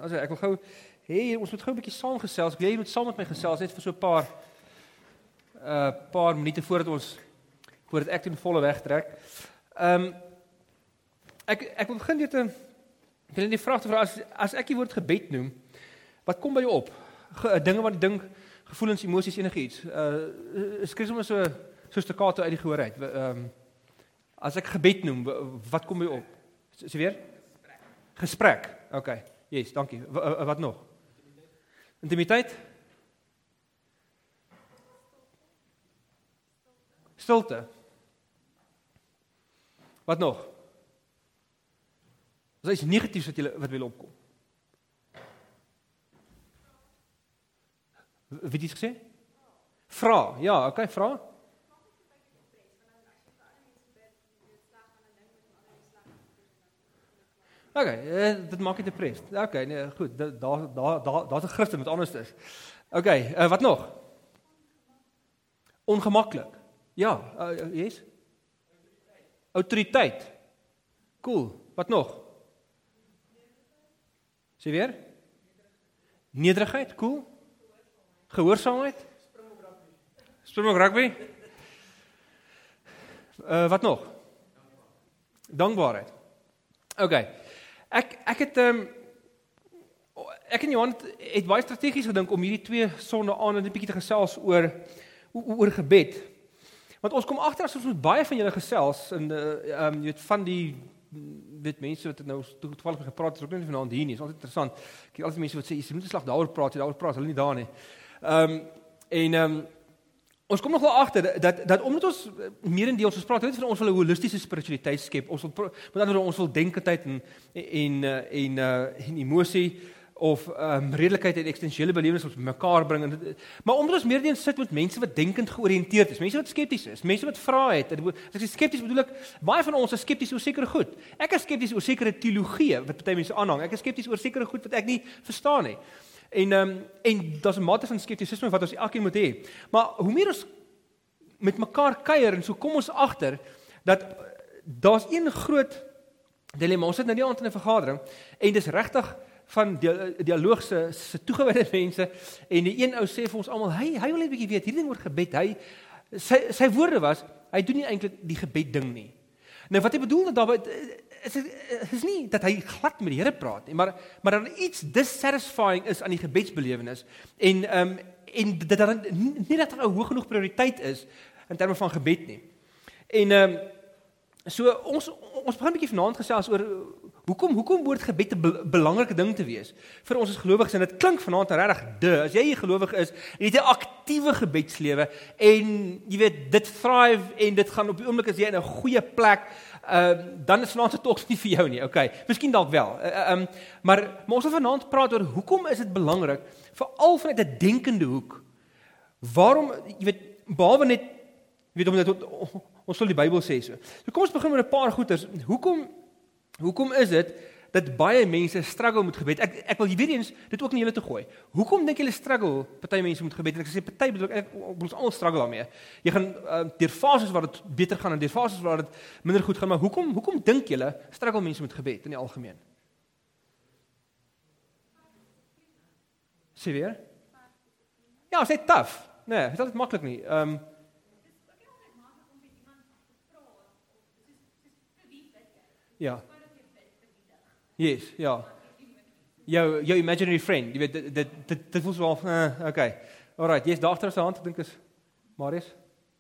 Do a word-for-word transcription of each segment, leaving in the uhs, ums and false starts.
Also, ek wil gou hê ons moet gou 'n bietjie saamgesels. Ek wil hê jy moet saam met my gesels net vir so 'n paar uh paar minute voordat ons voordat ek ten volle wegtrek. Ehm um, ek ek wil begin net 'n ek wil net die vraag te vra as as ek die woord gebed noem, wat kom by jou op? Ge, dinge wat jy dink, gevoelens, emosies, enigiets. Uh skryf sommer so so staccato uit die gehoor uit. Ehm um, as ek gebed noem, wat kom by jou op? Is weer? Gesprek. OK. Yes, dankie. W wat nog? Intimiteit? Stilte. Wat nog? Is daar iets negatiefs wat jy wat wil opkom? Wie het iets gesê? Vra. Ja, OK, vra. OK, uh, dit maak jy depressed. OK, nee, goed. Daar daar daar daar's 'n Christen wat anders is. OK, uh, wat nog? Ongemaklik. Ja, uh, yes. Autoriteit. Cool. Wat nog? Sê weer? Nederigheid, cool. Gehoorsaamheid? Springbok rugby. Uh, wat nog? Dankbaarheid. OK. Ek ek het ehm um, ek en Johan het, het baie strategies gedink om hierdie twee sonde aan en 'n bietjie te gesels oor oor gebed. Want ons kom agter as ons met baie van julle gesels en ehm um, jy weet van die weet mense wat nou toevallig gepraat het, ook nie vanaand hier nie. Is altyd interessant. Ek het altyd mense wat sê jy moet 'n slag daaroor praat, jy daaroor praat, hulle nie daar nie. Ehm um, en ehm um, ons kom nog wel agter dat dat omdat ons meerendeels ons praat net van ons wil 'n holistiese spiritualiteit skep. Ons wil met ander woorde ons wil denkendheid en en en uh en emosie of um, redelikheid en eksistensiële belewenis op mekaar bring. En, maar omdat ons meerendeels sit met mense wat denkend georiënteerd is, mense wat skepties is, mense wat vrae het. As ek skepties bedoel ek baie van ons is skepties oor sekere goed. Ek is skepties oor sekere teologie wat baie mense aanhang. Ek is skepties oor sekere goed wat ek nie verstaan nie. En um, en daar's 'n mate van skeptisisme wat ons elkeen moet hê. Maar hoe meer ons met mekaar kuier en so kom ons agter dat daar's een groot dilemma. Ons sit nou die aand in 'n vergadering en dis regtig van die dialoog se se toegewyde mense en die een ou sê vir ons almal, hy hy wil net 'n bietjie weet, hierdie ding oor gebed, hy sy sy woorde was, hy doen nie eintlik die gebed ding nie. Nou wat hy bedoel dat daarby is is nie dat hy glad met die Here praat nie, maar maar dat iets dissatisfying is aan die gebedsbelewenis en ehm um, en dat dat nie dat daar 'n hoog genoeg prioriteit is in terme van gebed nie. En ehm um, so ons ons begin 'n bietjie vanaand gesels oor hoekom hoekom behoort gebed 'n be belangrike ding te wees vir ons as gelowiges en dit klink vanaand regtig de as jy 'n gelowige is en jy het 'n aktiewe gebedslewe en jy weet dit thrive en dit gaan op die oomblik as jy in 'n goeie plek Uh, dan is vanaand se talks nie vir jou nie. Okay, miskien dalk wel. Uh, um, maar, maar ons wil vanaand praat oor hoekom is dit belangrik veral vanuit 'n denkende hoek. Waarom, jy weet, behalwe net jy weet omdat ons wil die Bybel sê so. So kom ons begin met 'n paar goeters. Hoekom hoekom is dit dat baie mense struggle met gebed? Ek ek wil weer eens dit ook nie julle te gooi. Hoekom dink julle struggle party mense met gebed? En ek sê party bedoel ek ons almal struggle daarmee. Jy gaan uh, deur fases waar dit beter gaan en deur fases waar dit minder goed gaan, maar hoekom hoekom dink julle struggle mense met gebed in die algemeen? Sê weer? Ja, sê tough. Nee, dit is altyd maklik nie. Ehm um, ja. Yes, ja. Jou jou imaginary friend, jy weet dit dit dit, dit voel so al, uh, okay. Alright, jy's daar agter se hand, ek dink is Marius.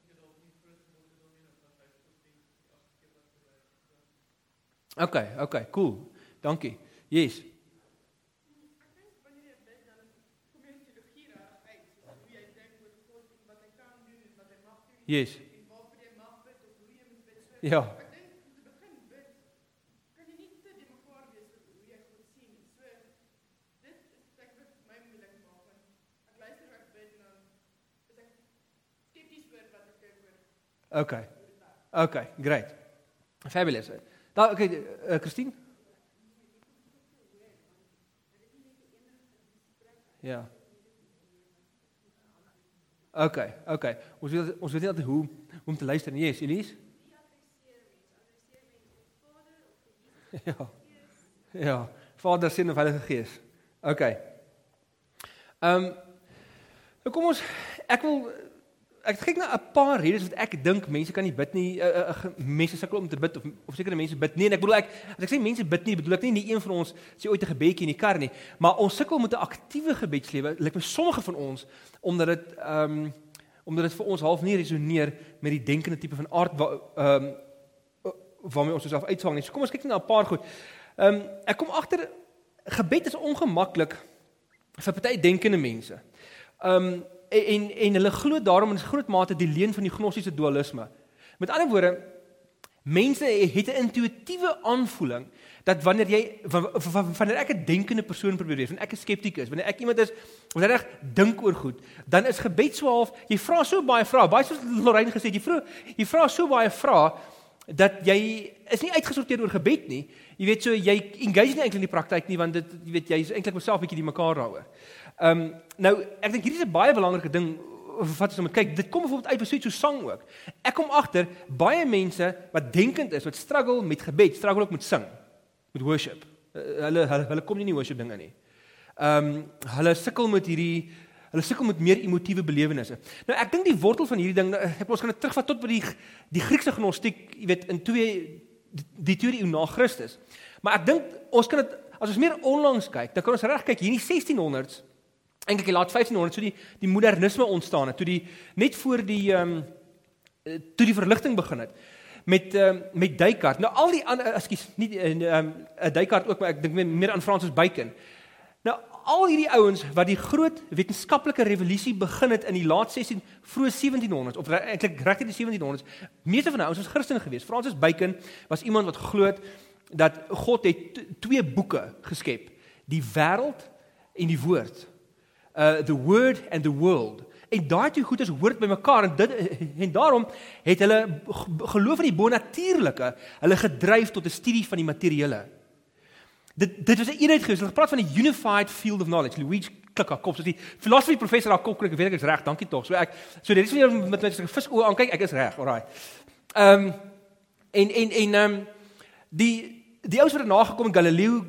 Okay, okay, cool. Dankie. Yes. Ek dink wanneer jy bid dan kom jy teologie reg uit, hoe jy dink oor God en wat hy kan doen en wat hy mag doen. Yes. En waarvoor jy mag bid of hoe jy moet bid. So, ja. Ek dink om te begin bid, kan jy nie te de mekaar wees met hoe jy God sien nie. So dit is ek wat my moeilik maak want ek luister hoe ek bid en dan is ek skepties oor wat ek hoor. Okay. Okay, great. Fabulous. Daar okay, uh, Christine? Ja. Okay, okay. Ons weet ons weet nie altyd hoe om te luister nie. Yes, Elise? Ja. Ja. Vader, Seun en Heilige Gees. Okay. Ehm um, nou kom ons ek wil ek kyk na 'n paar redes wat ek dink mense kan nie bid nie. Uh, uh, uh, mense sukkel om te bid of of sekere mense bid nie. En ek bedoel ek as ek sê mense bid nie, bedoel ek nie nie een van ons sê ooit 'n gebedjie in die kar nie, maar ons sukkel met 'n aktiewe gebedslewe. Lyk my sommige van ons omdat dit ehm um, omdat dit vir ons half nie resoneer met die denkende tipe van aard wa, ehm um, waarmee ons osself uitsvang nie. So kom ons kyk net na 'n paar goed. Ehm um, ek kom agter gebed is ongemaklik vir party denkende mense. Ehm um, en en hulle glo daarom in groot mate die leen van die gnostiese dualisme. Met ander woorde, mense het 'n intuïtiewe aanvoeling dat wanneer jy wanneer ek 'n denkende persoon probeer wees, wanneer ek 'n skeptikus, wanneer ek iemand is wat reg dink oor goed, dan is gebed so half, jy vra so baie vrae, baie soos Lorraine gesê het, jy vra jy vra so baie vrae dat jy is nie uitgesorteer oor gebed nie. Jy weet so jy engage nie eintlik in die praktyk nie, want dit jy weet jy is eintlik myself bietjie die mekaar daaroor. Ehm um, nou ek dink hierdie is 'n baie belangrike ding wat ons moet kyk. Dit kom byvoorbeeld uit by so iets so sang ook. Ek kom agter baie mense wat denkend is, wat struggle met gebed, struggle ook met sing, met worship. Uh, hulle hulle hulle kom nie in die worship dinge nie. Ehm um, hulle sukkel met hierdie Hulle sukkel met meer emotiewe belewennisse. Nou ek dink die wortel van hierdie ding, ek ons gaan dit terugvat tot by die die Griekse gnostiek, jy weet in twee die tweede eeu na Christus. Maar ek dink ons kan dit as ons meer onlangs kyk, dan kan ons reg kyk hier in die sestienhonderd's, eintlik die laat vyftienhonderd's, toe die die modernisme ontstaan het, toe die net voor die ehm um, toe die verligting begin het met um, met Descartes. Nou al die ander ekskuus, nie ehm um, Descartes ook, maar ek dink meer aan Francis Bacon. Nou al hierdie ouens wat die groot wetenskaplike revolusie begin het in die laat sestien vroeë sewentienhonderd's of eintlik reg in die sewentienhonderd's, meeste van ouens was Christene geweest. Francis Bacon was iemand wat glo het dat God het twee boeke geskep, die wêreld en die woord. Uh the word and the world. En daai twee goed is hoort by mekaar en dit en daarom het hulle geloof in die bonatuurlike, hulle gedryf tot 'n studie van die materiële. Dit dit was 'n eenheid gewees. Hulle praat van 'n unified field of knowledge. Louis Klikker kop, soos die filosofie professor daar kop, ek weet ek is reg, dankie tog. So ek so dit is weer met met 'n vis oë aankyk, ek is reg, alraai. Ehm um, en en en ehm um, die die ouens wat daarna gekom het, Galileo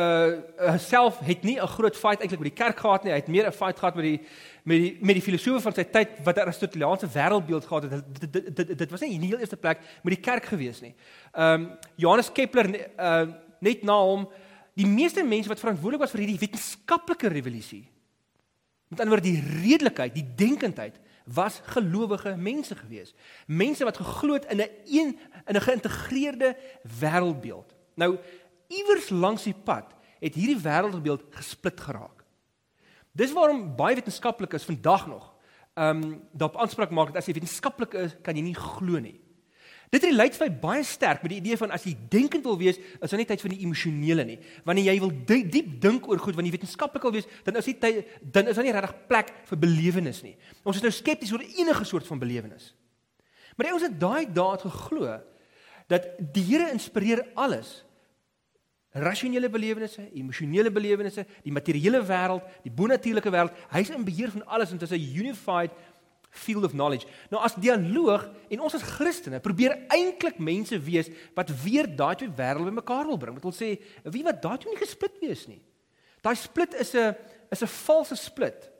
uh self het nie 'n groot fight eintlik met die kerk gehad nie. Hy het meer 'n fight gehad met die met die met die filosofe van sy tyd wat 'n Aristoteliaanse wêreldbeeld gehad het. Dit dit, dit dit was nie in die heel eerste plek met die kerk gewees nie. Ehm um, Johannes Kepler uh net na hom. Die meeste mense wat verantwoordelik was vir hierdie wetenskaplike revolusie, met ander woorde die redelikheid, die denkendheid, was gelowige mense gewees. Mense wat geglo het in 'n een in 'n geïntegreerde wêreldbeeld. Nou, iewers langs die pad het hierdie wêreldbeeld gesplit geraak. Dis waarom baie wetenskaplikes vandag nog ehm um, daarop aanspraak maak dat as jy wetenskaplik is, kan jy nie glo nie. Dit relate vir baie sterk met die idee van as jy denkend wil wees, is daar nie tyd vir die emosionele nie. Wanneer jy wil diep, diep dink oor goed, wanneer jy wetenskaplik wil wees, dan is die tyd, dan is daar nie regtig plek vir belewenis nie. Ons is nou skepties oor enige soort van belewenis. Maar die ouens het daai daad geglo dat die Here inspireer alles. Rasionele belewennisse, emosionele belewennisse, die materiële wêreld, die bonatuurlike wêreld, hy's in beheer van alles en dit is 'n unified field of knowledge. Nou as dialoog en ons as Christene probeer eintlik mense wees wat weer daai twee wêrelde bymekaar wil bring. Wat wil sê, wie wat daai twee nie gesplit wees nie. Daai split is 'n is 'n valse split.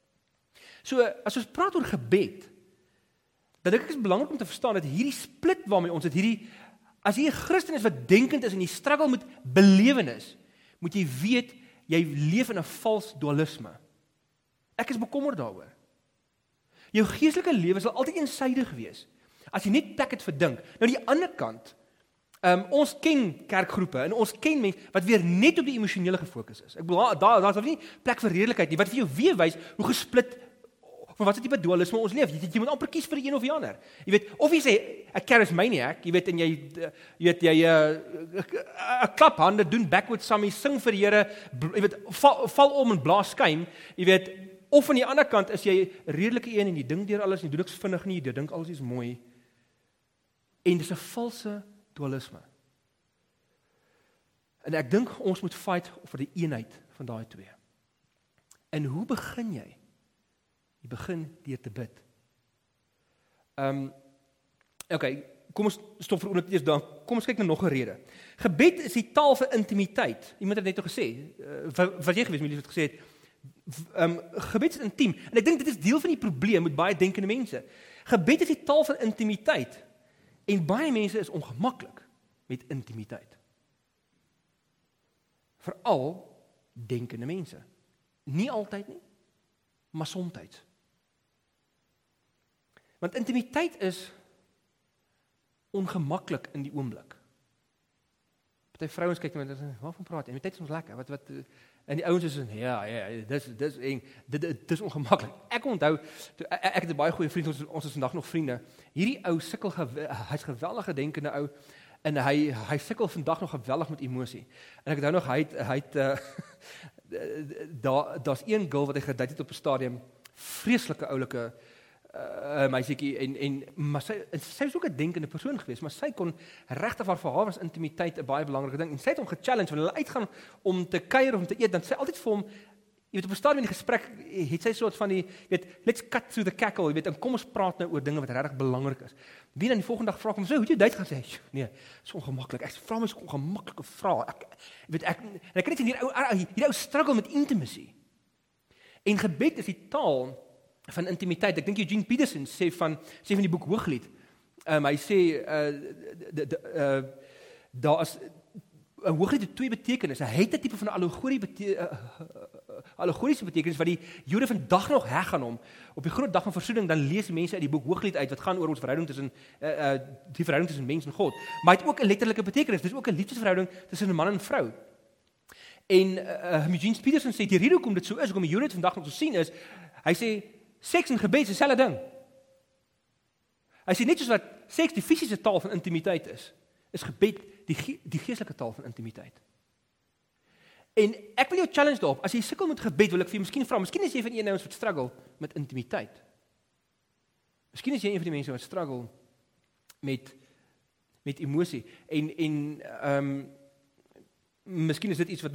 So as ons praat oor gebed, dan dink ek is belangrik om te verstaan dat hierdie split waarmee ons het hierdie as jy 'n Christen is wat denkend is en jy struggle met belewenis, moet jy weet jy leef in 'n vals dualisme. Ek is bekommerd daaroor. Jou geestelike lewe sal altyd eensydig wees. As jy net plek het vir dink. Nou die ander kant, um, ons ken kerkgroepe en ons ken mense wat weer net op die emosionele gefokus is. Ek bedoel daar daar's nie plek vir redelikheid nie. Wat vir jou weer wys hoe gesplit van wat is die tipe dualisme ons leef. Jy, jy moet amper kies vir die een of die ander. Jy weet, of jy sê 'n charismaniac, jy weet en jy jy weet jy 'n klap hande doen backwards summy sing vir die Here, jy weet val, val om en blaas skuim, jy weet. Of aan die ander kant is jy 'n redelike een en jy dink deur alles en jy doen niks vinnig nie, jy dink alles is mooi. En dis 'n valse dualisme. En ek dink ons moet fight vir die eenheid van daai twee. En hoe begin jy? Jy begin deur te bid. Ehm um, okay, kom ons stop vir oomblik eers daar. Kom ons kyk na nog 'n rede. Gebed is die taal vir intimiteit. Iemand het net nou gesê, uh, wat, wat jy gewees, Melie het gesê het, um, gebed is intiem. En ek dink dit is deel van die probleem met baie denkende mense. Gebed is die taal van intimiteit. En baie mense is ongemaklik met intimiteit. Veral denkende mense. Nie altyd nie, maar soms. Want intimiteit is ongemaklik in die oomblik. Party vrouens kyk net en sê, "Waarvan praat jy? Intimiteit is ons lekker. Wat wat en die ouens is en ja, ja, dis dis eng. Dit dit is ongemaklik." Ek onthou toe, ek, ek het 'n baie goeie vriend, ons ons is vandag nog vriende. Hierdie ou sukkel hy's geweldige denkende ou en hy hy sukkel vandag nog geweldig met emosie. En ek onthou nog hy het, hy het uh, daar daar's een girl wat hy gedate het op 'n stadium, vreeslike oulike uh, meisietjie en en maar sy sy was ook 'n denkende persoon geweest, maar sy kon regtig vir haar was intimiteit 'n baie belangrike ding en sy het hom gechallenge wanneer hulle uitgaan om te kuier of om te eet, dan sy altyd vir hom, jy weet, op 'n stadium in die gesprek het sy soort van die, jy weet, let's cut through the cackle, jy weet, en kom ons praat nou oor dinge wat regtig belangrik is. Wie dan die volgende dag vra ek hom, "So, hoe het jy date gaan sê?" Nee, so ongemaklik. Ek vra my so ongemaklike vrae. Ek jy weet ek en ek kan net sien hierdie ou hierdie ou struggle met intimacy. En gebed is die taal van intimiteit. Ek dink Eugene Peterson sê van sê van die boek Hooglied. Um, hy sê uh, uh, daar is 'n Hooglied het twee betekenisse. Hy het 'n tipe van 'n allegorie bete, uh, uh, allegoriese betekenis wat die Jode vandag nog heg aan hom. Op die groot dag van versoening dan lees mense uit die boek Hooglied uit wat gaan oor ons verhouding tussen uh, uh, die verhouding tussen mens en God. Maar hy het ook 'n letterlike betekenis. Dis ook 'n liefdesverhouding tussen 'n man en vrou. En uh, Eugene Peterson sê die rede hoekom dit so is, hoekom die Jode dit vandag nog so sien is, hy sê seks en gebed is dieselfde ding. Hy sê net soos wat seks die fisiese taal van intimiteit is, is gebed die ge die geestelike taal van intimiteit. En ek wil jou challenge daarop, as jy sukkel met gebed, wil ek vir jou miskien vra, miskien is jy van een ouens wat struggle met intimiteit. Miskien is jy een van die mense wat struggle met met emosie en en ehm um, miskien is dit iets wat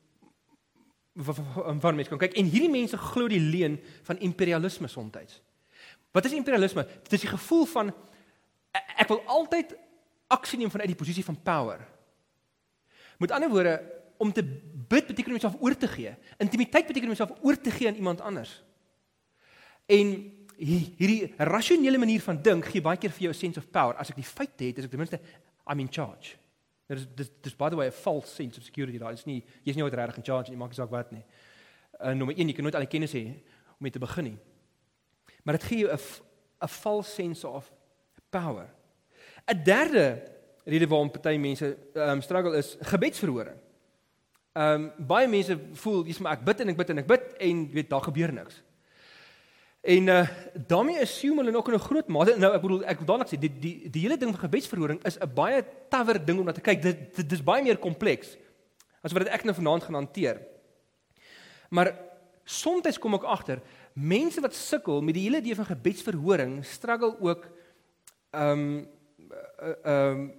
waar mense kan kyk. En hierdie mense glo die leuen van imperialisme soms. Wat is imperialisme? Dit is die gevoel van ek wil altyd aksie neem vanuit die posisie van power. Met ander woorde, om te bid beteken om jouself oor te gee. Intimiteit beteken om jouself oor te gee aan iemand anders. En hierdie rasionele manier van dink gee baie keer vir jou 'n sense of power. As ek die feite het, is ek ten minste I'm in charge. Dis dis dis by the way 'n false sense of security daar. Dis nie jy's nie ooit regtig in charge en jy maak nie saak wat nie. Uh, nommer een, jy kan nooit al die kennis hê om mee te begin nie. Maar dit gee jou 'n 'n false sense of power. 'n Derde rede waarom party mense um, struggle is gebedsverhoring. Um baie mense voel jy's maar ek bid en ek bid en ek bid en weet daar gebeur niks. En uh, daarmee assume hulle ook in 'n groot mate, nou ek bedoel ek wil dadelik sê die die die hele ding van gebedsverhoring is 'n baie tawer ding om na te kyk. Dit dit is baie meer kompleks as wat ek nou vanaand gaan hanteer. Maar soms kom ek agter mense wat sukkel met die hele idee van gebedsverhoring struggle ook um uh, um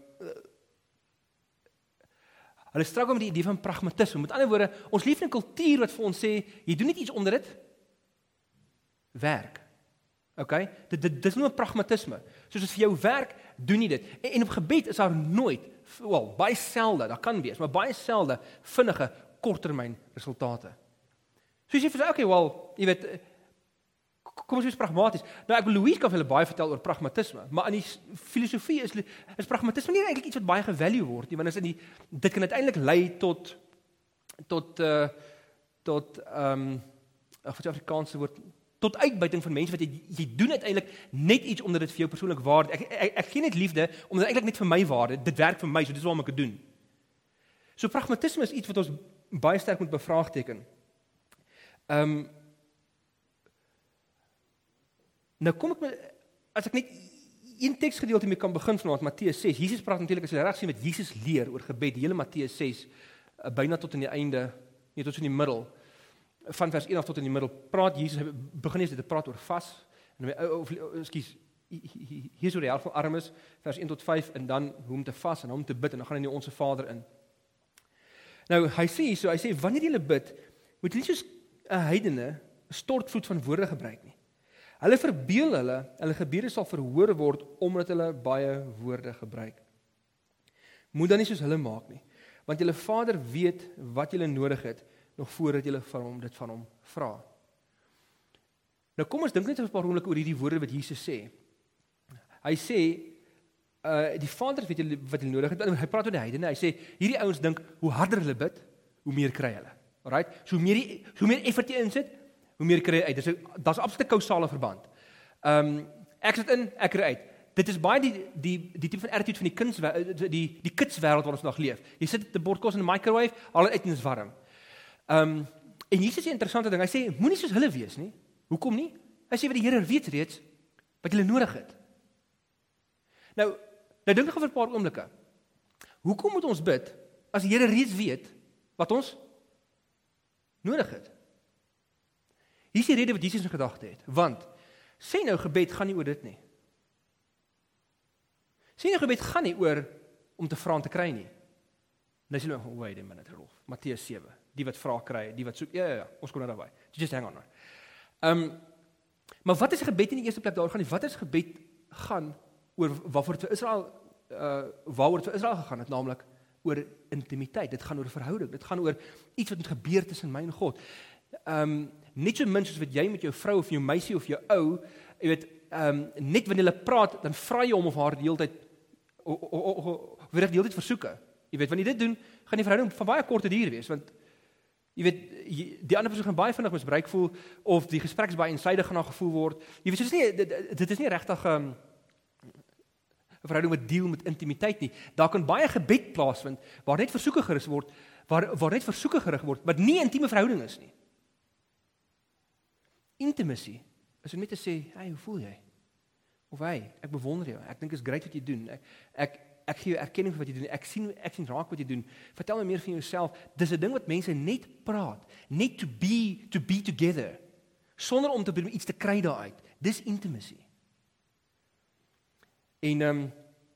hulle struggle met die idee van pragmatisme. Met ander woorde, ons leef in 'n kultuur wat vir ons sê jy doen net iets onder dit werk. Okay? Dit dit dis nie 'n pragmatisme. Soos as vir jou werk, doen jy dit. En, en op gebed is daar nooit, wel, baie selde, daar kan wees, maar baie selde vinnige korttermyn resultate. So as jy sê, okay, wel, jy weet, kom ons wees pragmaties. Nou ek wil Louise kan vir hulle baie vertel oor pragmatisme, maar in die filosofie is is pragmatisme nie eintlik iets wat baie gevalue word nie, want is in die dit kan uiteindelik lei tot tot uh, tot ehm um, of wat die Afrikaanse woord tot uitbuiting van mense wat jy, jy doen uiteindelik net iets omdat dit vir jou persoonlik waarde. Ek ek, ek gee net liefde omdat dit eintlik net vir my waarde. Dit werk vir my, so dis waarom ek dit doen. So pragmatisme is iets wat ons baie sterk moet bevraagteken. Ehm um, Nou kom ek met, as ek net een teksgedeelte mee kan begin vanaand, Matteus ses. Jesus praat natuurlik as jy reg sien met Jesus leer oor gebed, die hele Matteus ses, uh, byna tot in die einde, nie tot in die middel, van vers een af tot in die middel, praat Jesus, hy begin eers te praat oor vas, en of, ekskuus, hier is hoe die helft van arm is, vers een tot vyf, en dan hoe om te vas, en hoe om te bid, en dan gaan hy nie Onse Vader in. Nou, hy sê so, hy sê, wanneer jy bid, moet jy nie soos 'n heidene 'n stortvloed van woorde gebruik nie. Hulle verbeel hulle, hulle gebede sal verhoor word omdat hulle baie woorde gebruik. Moet dan nie soos hulle maak nie, want julle Vader weet wat julle nodig het, nog voordat julle van hom dit van hom vra. Nou kom ons dink net 'n paar oomblikke oor hierdie woorde wat Jesus sê. Hy sê, uh, die Vader weet julle wat hulle nodig het. Hy praat oor die heidene. Hy sê, hierdie ouens dink, hoe harder hulle bid, hoe meer kry hulle. Alright? So hoe meer die, hoe meer effort jy insit, hoe meer kry jy uit. Dis 'n daar's absolute kausale verband. Ehm um, ek sit in, ek kry uit. Dit is baie die die die tipe van attitude van die kuns die die kitswêreld waar ons nog leef. Jy sit 'n bord kos in 'n microwave, al uit en is warm. Ehm um, en Jesus sê 'n interessante ding. Hy sê moenie soos hulle wees nie. Hoekom nie? Hy sê wat die Here weet reeds wat hulle nodig het. Nou, nou dink ek vir 'n paar oomblikke. Hoekom moet ons bid as die Here reeds weet wat ons nodig het? Hier is die rede wat Jesus in gedagte het. Want sê nou gebed gaan nie oor dit nie. Sê nou gebed gaan nie oor om te vra en te kry nie. Nou sê hulle, wait a minute, Rolf. Matteus sewe, die wat vra kry, die wat soek. Ja ja ja, ons kom nou daarby. Just hang on. Ehm um, maar wat is gebed in die eerste plek? Daar gaan nie. Wat is gebed gaan oor waarvoor dit vir Israel uh waaroor dit vir Israel gegaan het, naamlik oor intimiteit. Dit gaan oor verhouding. Dit gaan oor iets wat moet gebeur tussen my en God. Ehm um, net so min soos wat jy met jou vrou of jou meisie of jou ou, jy weet, ehm um, net wanneer hulle praat, dan vra jy hom of haar die hele tyd of weer die hele tyd versoeke. Jy weet, wanneer jy dit doen, gaan die verhouding van baie korte duur wees, want jy weet, die ander persoon gaan baie vinnig misbruik voel, of die gesprek is baie eensydig gaan gevoel word. Jy weet, so is nie, dit, dit is nie regtig 'n um, verhouding wat deel met intimiteit nie. Daar kan baie gebed plaasvind, waar net versoeke gerig word, waar, waar net versoeke gerig word, wat nie 'n intieme verhouding is nie. Intimacy is om net te sê, hey, hoe voel jy? Of hey, ek bewonder jou, ek dink is great wat jy doen, ek, ek, ek gee jou erkenning vir wat jy doen, ek sien, ek sien raak wat jy doen, vertel my meer van jouself. Dis 'n ding wat mense net praat, net to be, to be together, sonder om te probeer iets te kry daaruit. Dis intimacy. En um,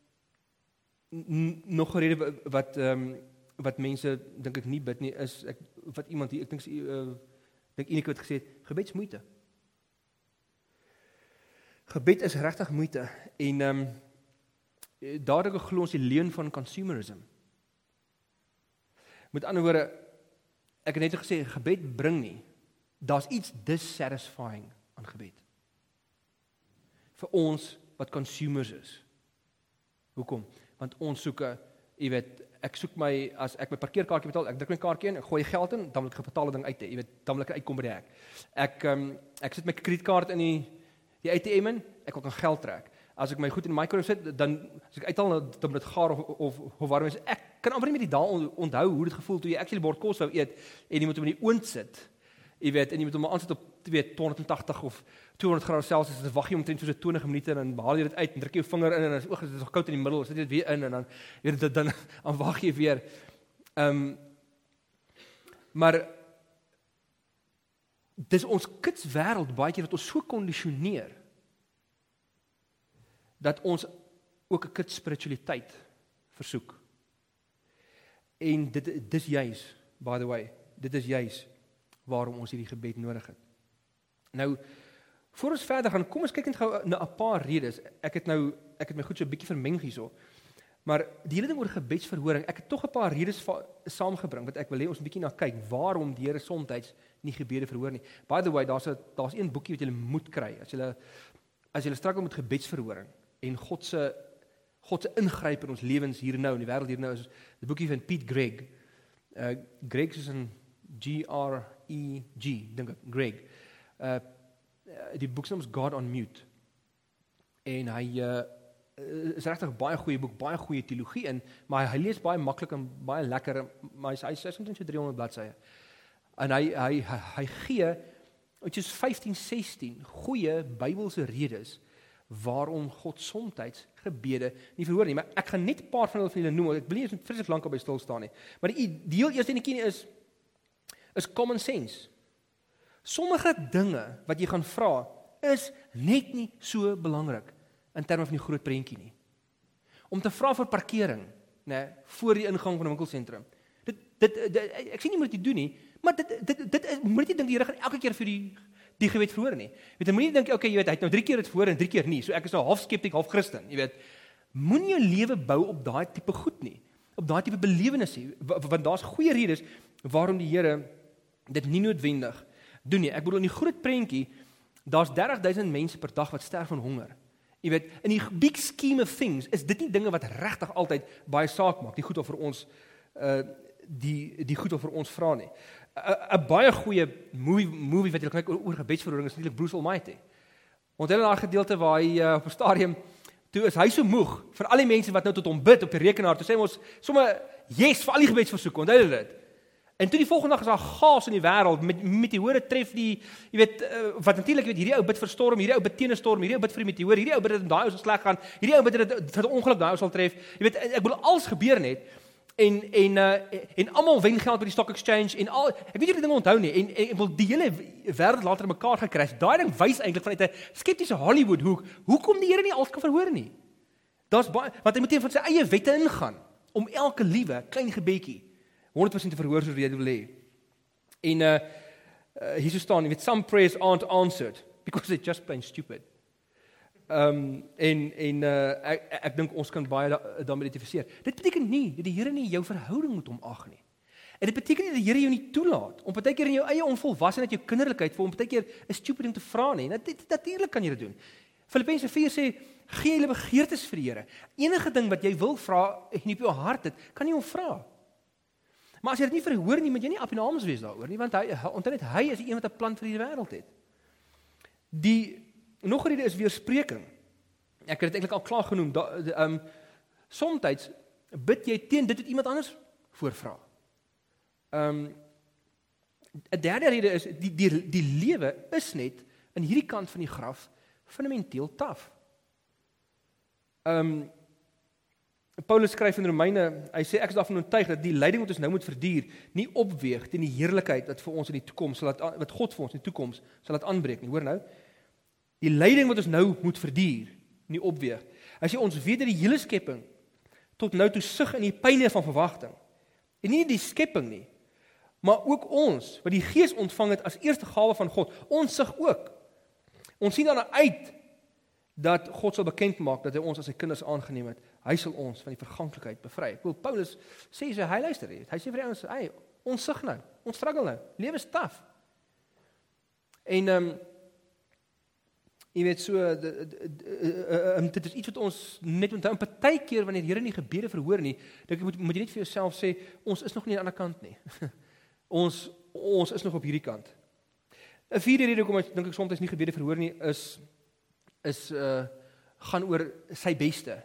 nog 'n rede wat um, wat mense dink ek nie bid nie is ek wat iemand hier ek dink uh, dink enige wat gesê het, gebed is moeite. Gebed is regtig moeite en um, daardie glo ons die leuen van consumerism. Met ander woorde, ek het net gesê gebed bring nie. Daar's iets dissatisfying aan gebed. Vir ons wat consumers is. Hoekom? Want ons soek, jy weet, ek soek my, as ek my parkeerkaartjie betaal, ek druk my kaartjie in, ek gooi geld in, dan wil ek betaal ding uit, jy weet, dan wil ek uitkom by die hek. Ek, um, ek sit my kredietkaart in die, die A T M in, ek wil kan geld trek. As ek my goed in die microwave sit, dan, as ek uithaal, dan moet dit gaar of, of, of warm is. Ek kan amper nie meer die dae onthou hoe dit gevoel, toe jy actually bord kos wou eet, en jy moet hom in die oond sit, jy weet, en jy moet hom aansit op tweehonderdtagtig of tweehonderd grade Celsius, dan wag jy omtrent so twintig minute en dan haal jy dit uit en druk jy jou vinger in en dan is oog, dit is nog koud in die middel, sit jy dit weer in en dan weet jy dan dan wag jy weer. Ehm um, maar dis ons kitswêreld baie keer wat ons so kondisioneer dat ons ook 'n kits spiritualiteit versoek. En dit dis juis, by the way, dit is juis waarom ons hierdie gebed nodig het. Nou, voor ons verder gaan, kom ons kyk net gou na 'n paar redes. Ek het nou, ek het my goed so 'n bietjie vermeng hierso. Maar die hele ding oor gebedsverhoring, ek het tog 'n paar redes saamgebring wat ek wil hê ons 'n bietjie na kyk waarom die Here soms nie gebede verhoor nie. By the way, daar's 'n daar's een boekie wat jy moet kry as jy as jy struggle met gebedsverhoring en God se God se ingryp in ons lewens hier nou in die wêreld hier nou is die boekie van Pete Greig. Uh Greig is 'n G R E G, dink ek, Greig. Uh die boek se naam is God on Mute. En hy uh is regtig baie goeie boek, baie goeie teologie in, maar hy lees baie maklik en baie lekker, maar hy hy sê omtrent so driehonderd bladsye. En hy hy hy, hy gee which is vyftien, sestien goeie Bybelse redes waarom God soms gebede nie verhoor nie, maar ek gaan net 'n paar van hulle vir julle noem, ek wil nie eens vreeslik lank op by stil staan nie. Maar die deel eerste enetjie is is common sense. Sommige dinge wat jy gaan vra is net nie so belangrik in terme van die groot prentjie nie. Om te vra vir parkering, nê, voor die ingang van 'n winkelsentrum. Dit dit, dit ek sien nie moet dit doen nie, maar dit dit dit moet jy dink die Here gaan elke keer vir die die gebed verhoor nie. Weet jy, moenie dink, okay, jy weet, hy het nou drie keer dit verhoor en drie keer nie. So ek is nou half skeptiek, half Christen, jy weet. Moenie jou lewe bou op daai tipe goed nie. Op daai tipe belewenis nie, want daar's goeie redes waarom die Here dit nie noodwendig doen nie. Ek bedoel in die groot prentjie, daar's dertig duisend mense per dag wat sterf van honger. Jy weet, in die big scheme of things is dit nie dinge wat regtig altyd baie saak maak, die goed of vir ons uh die die goed of vir ons vra nie. 'n Baie goeie movie movie wat jy kyk oor, oor gebedsverhoring is natuurlik Bruce Almighty. Onthou daai gedeelte waar hy uh, op 'n stadium toe is hy so moeg vir al die mense wat nou tot hom bid op die rekenaar, toe sê ons sommer yes vir al die gebedsversoeke. Onthou jy dit? En toe die volgende dag is daar gaas in die wêreld met meteore tref die, jy weet, uh, wat natuurlik weet hierdie ou bid vir storm, hierdie ou bid teen 'n storm, hierdie ou bid vir die meteoor, hierdie ou bid dat daai ou so sleg gaan, hierdie ou bid dat dit 'n ongeluk daai ou sal tref. Jy weet, ek bedoel alles gebeur net en en uh, en almal wen geld by die stock exchange en al ek weet julle dinge onthou nie en en wil die hele wêreld later in mekaar gekras. Daai ding wys eintlik vanuit 'n skeptiese Hollywood hoek hoekom die Here nie alles kan verhoor nie. Daar's baie want hy moet teen van sy eie wette ingaan om elke liewe klein gebedjie honderd persent te verhoor soos wat jy wil hê. En uh, uh hier so staan, jy weet, some prayers aren't answered because they're just plain stupid. Um en en uh ek ek dink ons kan baie daarmee identifiseer. Dit beteken nie dat die Here nie jou verhouding moet omag nie. En dit beteken nie dat die Here jou nie toelaat om baie keer in jou eie onvolwassenheid, jou kinderlikheid vir hom baie keer 'n stupid ding te vra nie. Natuurlik kan jy dit doen. Filippense vier sê gee julle begeertes vir die Here. Enige ding wat jy wil vra en op jou hart het, kan jy hom vra. Maar as jy dit nie verhoor nie, moet jy nie op en arms wees daaroor nie, want hy onthou net hy is die een wat 'n plan vir die wêreld het. Die nog 'n rede is weerspreking. Ek het dit eintlik al klaar genoem. Ehm um, soms bid jy teen dit wat iemand anders voorvra. Ehm um, 'n derde rede is die die die lewe is net in hierdie kant van die graf fundamenteel taaf. Ehm um, Paulus skryf in Romeine, hy sê ek is daarvan oortuig dat die lyding wat ons nou moet verduur nie opweeg teen die heerlikheid wat vir ons in die toekoms sal laat wat God vir ons in die toekoms sal laat aanbreek nie. Hoor nou. Die lyding wat ons nou moet verduur nie opweeg. As jy ons weet dat die hele skepping tot nou toe sug in die pyne van verwagting. En nie die skepping nie, maar ook ons wat die Gees ontvang het as eerste gawe van God, ons sug ook. Ons sien daarna uit dat God sal bekend maak dat hy ons as sy kinders aangeneem het. Hy sal ons van die verganklikheid bevry. Ek wil Paulus sê sy hy luister hier. Hy sê vir ons, "Hey, ons sug nou, ons struggle nou. Lewe is taaf." En ehm um, jy weet so um, dit is iets wat ons net onthou. En partykeer wanneer die Here nie gebede verhoor nie, dink ek moet moet jy net vir jouself sê, ons is nog nie aan die ander kant nie. ons ons is nog op hierdie kant. 'n Vierde rede hoekom ek dink ek soms nie gebede verhoor nie is is uh gaan oor sy beste.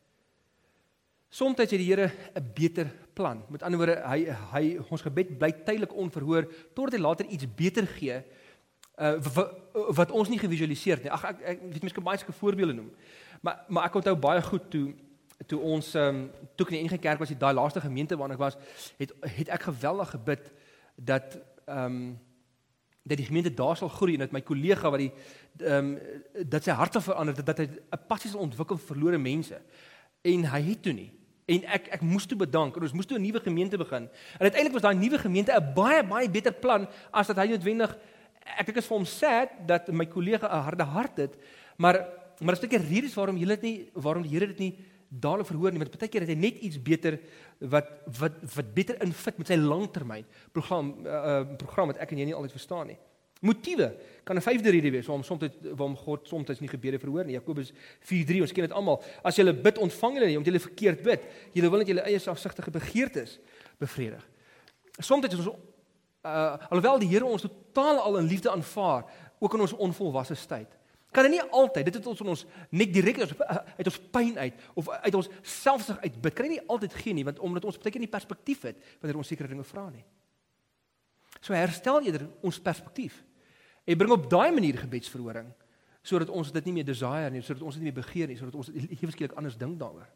Soms het die Here 'n beter plan. Met ander woorde, hy hy ons gebed bly tydelik onverhoor totdat hy later iets beter gee uh wat ons nie gevisualiseer het nie. Ag ek ek weet miskien baie sulke voorbeelde noem. Maar maar ek onthou baie goed toe toe ons um, toe in die N G Kerk was, die daai laaste gemeente waarin ek was, het het ek geweldig gebid dat ehm um, dat die gemeente daar sal groei en dat my kollega wat die ehm um, dat sy hart sal verander, dat, dat hy 'n passie sal ontwikkel vir verlore mense. En hy het toe nie. En ek ek moes toe bedank en ons moes toe 'n nuwe gemeente begin. En uiteindelik was daai nuwe gemeente 'n baie baie beter plan as dat hy noodwendig ek dink is vir hom sad dat my kollega 'n harde hart het, maar maar daar's 'n keer redes waarom jy dit nie waarom die Here dit nie dadelik verhoor nie, want baie keer het hy net iets beter wat wat wat beter infit met sy langtermyn program uh, program wat ek en jy nie altyd verstaan nie. Motiewe kan 'n vyfde rede wees waarom soms waarom God soms nie gebede verhoor nie. Jakobus vier drie, ons ken dit almal. As jy bid, ontvang jy nie omdat jy verkeerd bid. Jy wil net jou eie selfsugtige begeertes bevredig. Soms is ons uh, alhoewel die Here ons totaal al in liefde aanvaar, ook in ons onvolwasse tyd. Kan dit nie altyd, dit het ons in ons net direk uit ons pyn uit of uit ons selfsug uit bid. Kan dit nie altyd gee nie, want omdat ons baie keer nie perspektief het wanneer ons sekere dinge vra nie. So herstel eerder ons perspektief. En bring op daai manier gebedsverhoring sodat ons dit nie meer desire nie, sodat ons dit nie meer begeer nie, sodat ons eweskielik anders dink daaroor.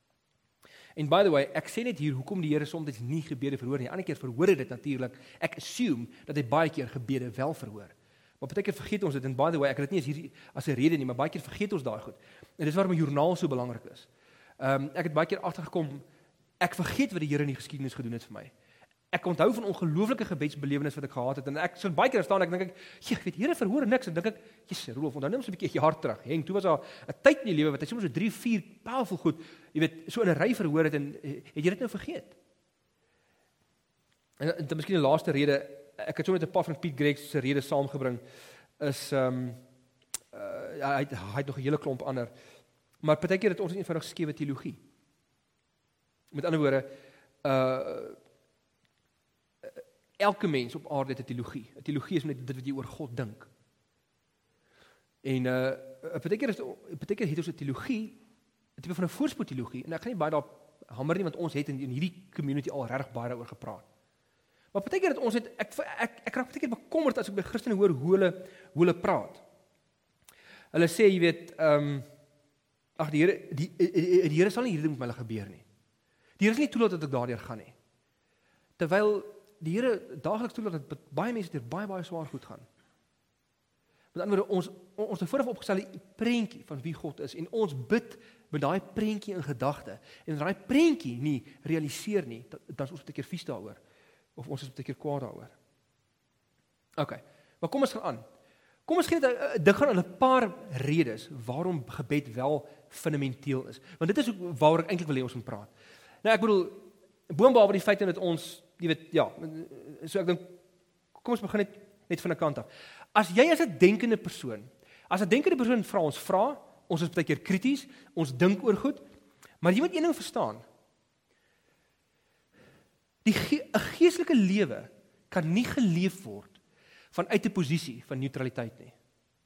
En by the way, ek sê net hier hoekom die Here soms nie gebede verhoor nie. Ander keer verhoor hy dit natuurlik. Ek assume dat hy baie keer gebede wel verhoor. Maar baie keer vergeet ons dit en by the way, ek het dit nie as hierdie as 'n rede nie, maar baie keer vergeet ons daai goed. En dis waarom 'n joernaal so belangrik is. Ehm um, ek het baie keer agtergekom ek vergeet wat die Here in die geskiedenis gedoen het vir my. ek onthou van ongelooflike gebedsbelewenis wat ek gehad het, en ek so baie keer staan, ek dink ek, jy weet, Here verhoor niks, en dink ek, Jesus, Rolf, onthou net so 'n bietjie jaar terug, Henk, toe was daar 'n tyd in die lewe, wat hy soms so drie, vier, powerful goed, jy weet, so in 'n ry verhoor het, en het jy dit nou vergeet? En, en dan miskien die laaste rede, ek het so met 'n paar van Piet Greig se redes saamgebring, is, um, uh, hy, hy, hy het nog 'n hele klomp ander, maar partykeer het ons eenvoudig skewe teologie. Met ander woorde, uh, elke mens op aarde het 'n teologie. 'n Teologie is net dit wat jy oor God dink. En uh, partykeer is partykeer het ons 'n teologie, 'n tipe van 'n voorspoedteologie, en ek gaan nie baie daar hamer nie, want ons het in, in hierdie community al regtig baie daaroor gepraat. Maar partykeer het ons het ek ek ek raak partykeer bekommerd as ek by Christene hoor hoe hulle hoe hulle praat. Hulle sê, jy weet, ehm um, ag die Here die die, die Here sal nie hierdie met my laat gebeur nie. Die Here is nie toelaat dat ek daardeur gaan nie. Terwyl die Here daagliks toelaat dat baie mense deur baie baie swaar goed gaan. Met ander woorde, ons ons het vooraf opgestelde prentjie van wie God is, en ons bid met daai prentjie in gedagte. En as daai prentjie nie realiseer nie, dan is ons 'n keer vies daaroor, of ons is 'n keer kwaad daaroor. OK, maar kom ons gaan aan. Kom ons gee dit 'n ding gaan aan 'n paar redes waarom gebed wel fundamenteel is. Want dit is ook waaroor ek eintlik wil hê ons moet praat. Nou ek bedoel, boonop die feit dat ons, jy weet, ja, so ek dink, kom ons begin net, net van 'n kant af. As jy as 'n denkende persoon, as 'n denkende persoon vra ons vra, ons is baie keer krities, ons dink oor goed, maar jy moet een ding verstaan. Die ge 'n geestelike lewe kan nie geleef word vanuit 'n posisie van neutraliteit nie.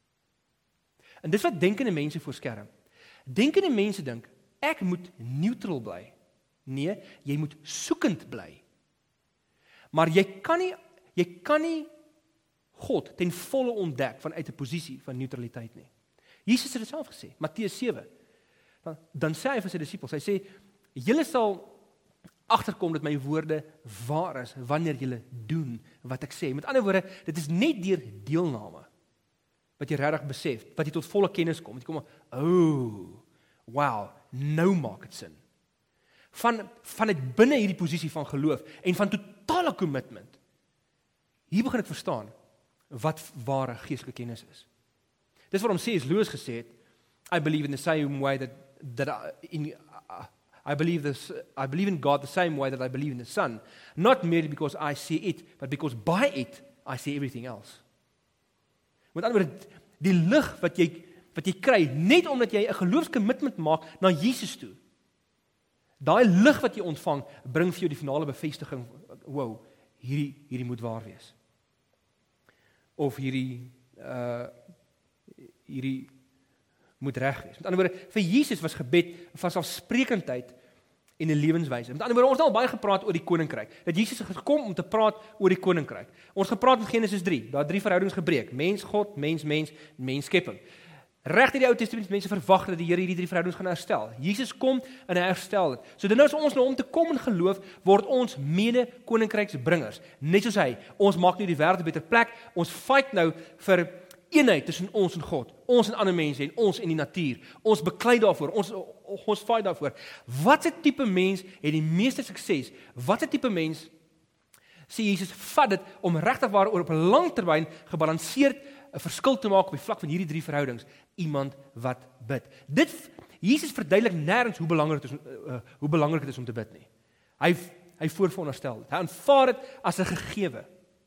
En dis wat denkende mense voorskerm. Denkende mense dink, ek moet neutral bly. Nee, jy moet soekend bly. Maar jy kan nie jy kan nie God ten volle ontdek vanuit 'n posisie van neutraliteit nie. Jesus het dit self gesê, Matteus sewe. Dan, dan sê hy vir sy disippels, hy sê, julle sal agterkom dat my woorde waar is wanneer julle doen wat ek sê. Met ander woorde, dit is net deur deelname wat jy regtig besef, wat jy tot volle kennis kom. Jy kom, oh, wow, nou maak dit sin. Van vanuit binne hierdie posisie van geloof en van totale commitment. Hier begin ek verstaan wat ware geestelike kennis is. Dis waarom C S Lewis gesê het, I believe in the same way that that I, in uh, I believe this I believe in God the same way that I believe in the sun, not merely because I see it, but because by it I see everything else. Met ander woorde, die lig wat jy wat jy kry net omdat jy 'n geloofskommitment maak na Jesus toe. Daai lig wat jy ontvang, bring vir jou die finale bevestiging, wow, hierdie hierdie moet waar wees. Of hierdie uh hierdie moet reg wees. Met ander woorde, vir Jesus was gebed van selfsprekendheid en 'n lewenswyse. Met ander woorde, ons het al baie gepraat oor die koninkryk. Dat Jesus het gekom om te praat oor die koninkryk. Ons gepraat in Genesis drie, daar drie verhoudings gebreek: mens, God, mens, mens, mens skepping. Reg in die Ou Testament mense verwag dat die Here hierdie drie verhoudings gaan herstel. Jesus kom en hy herstel dit. So dit nou is ons nou om te kom in geloof, word ons mede koninkryksbringers. Net soos hy, ons maak nou die wêreld 'n beter plek. Ons fight nou vir eenheid tussen ons en God, ons en ander mense en ons en die natuur. Ons beklei daarvoor, ons ons fight daarvoor. Watse tipe mens het die meeste sukses? Watse tipe mens sê Jesus vat dit om regtig waar oor op 'n lang termyn gebalanseerd 'n verskil te maak op die vlak van hierdie drie verhoudings? Iemand wat bid. Dit Jesus verduidelik nêrens hoe belangrik dit is uh, hoe belangrik dit is om te bid nie. Hy hy voorveronderstel dit. Hy aanvaar dit as 'n gegewe.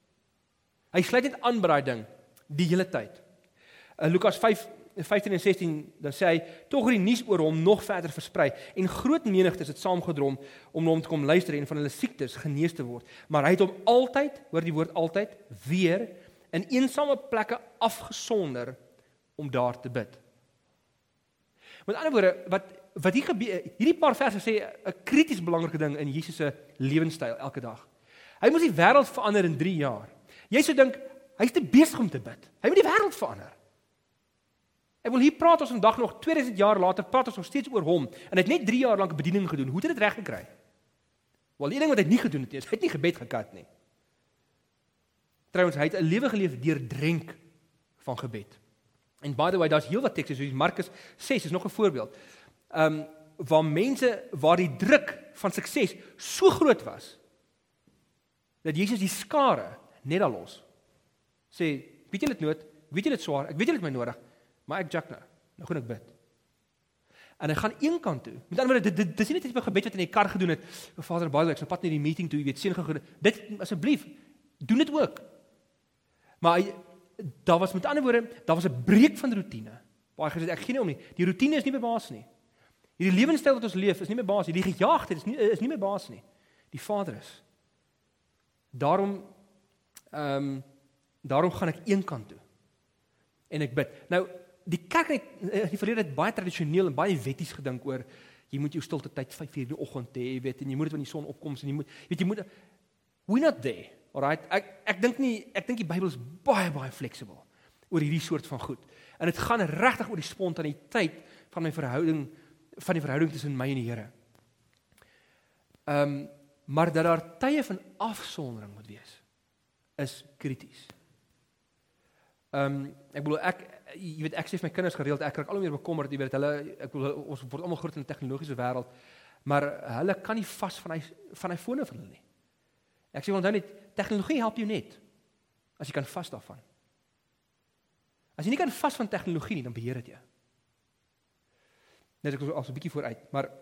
Hy sluit net aan by daai ding die hele tyd. Uh, Lukas vyf vyftien en sestien, dan sê hy, tog het die nuus oor hom nog verder versprei en groot menigtes het saamgedrom om na hom te kom luister en van hulle siektes genees te word. Maar hy het hom altyd, hoor die woord altyd, weer in eensame plekke afgesonder om daar te bid. Met ander woorde, wat wat hier gebeur, hierdie paar verse sê 'n krities belangrike ding in Jesus se lewenstyl elke dag. Hy moes die wêreld verander in drie jaar. Jy sou dink hy's te besig om te bid. Hy moet die wêreld verander. Ek wil hier praat ons vandag nog tweeduisend jaar later, praat ons nog steeds oor hom. En hy het net drie jaar lank bediening gedoen. Hoe het hy dit reg gekry? Wel, die ding wat hy nie gedoen het, is hy het nie gebed gekat nie. Trouwens, hy het 'n lewe geleef deurdrenk van gebed. En by the way, daar's heelwat tekste, soos Markus ses is nog 'n voorbeeld. Um waar mense waar die druk van sukses so groot was dat Jesus die skare net daar los. Sê, weet julle dit nood, weet julle dit swaar, ek weet julle dit my nodig, maar ek jack nou, nou gaan ek bid. En hy gaan een kant toe. Met ander woorde, dit, dit, dit is nie net 'n tipe gebed wat in die kar gedoen het, Vader, baie ek sal pad na die meeting toe, jy weet, seën gegaan. Dit, asseblief, doen dit ook. Maar hy, daar was met ander woorde, daar was 'n breek van roetine. Baie gesê, ek gee nie om nie. Die roetine is nie my baas nie. Hierdie lewenstyl wat ons leef is nie my baas nie. Die gejaagdheid is nie is nie my baas nie. Die Vader is. Daarom ehm um, daarom gaan ek een kant toe. En ek bid. Nou, die kerk het in die verlede het baie tradisioneel en baie wetties gedink oor jy moet jou stilte tyd vyf uur in die oggend hê, weet, en jy moet dit wanneer die son opkom, en jy moet weet jy moet we're not there. Alright, ek ek dink nie ek dink die Bybel is baie baie flexible oor hierdie soort van goed. En dit gaan regtig oor die spontaniteit van my verhouding van die verhouding tussen my en die Here. Ehm um, maar dat daar tye van afsondering moet wees is krities. Ehm um, ek bedoel ek jy weet ek sê vir my kinders gereeld ek raak al hoe meer bekommerd, jy weet hulle ek bedoel ons word almal groot in 'n tegnologiese wêreld, maar hulle kan nie vas van hy van hy fone van hulle nie. Ek sê onthou net tegnologie help jou net as jy kan vas daarvan. As jy nie kan vas van tegnologie nie, dan beheer dit jou. Net ek was 'n bietjie vooruit, maar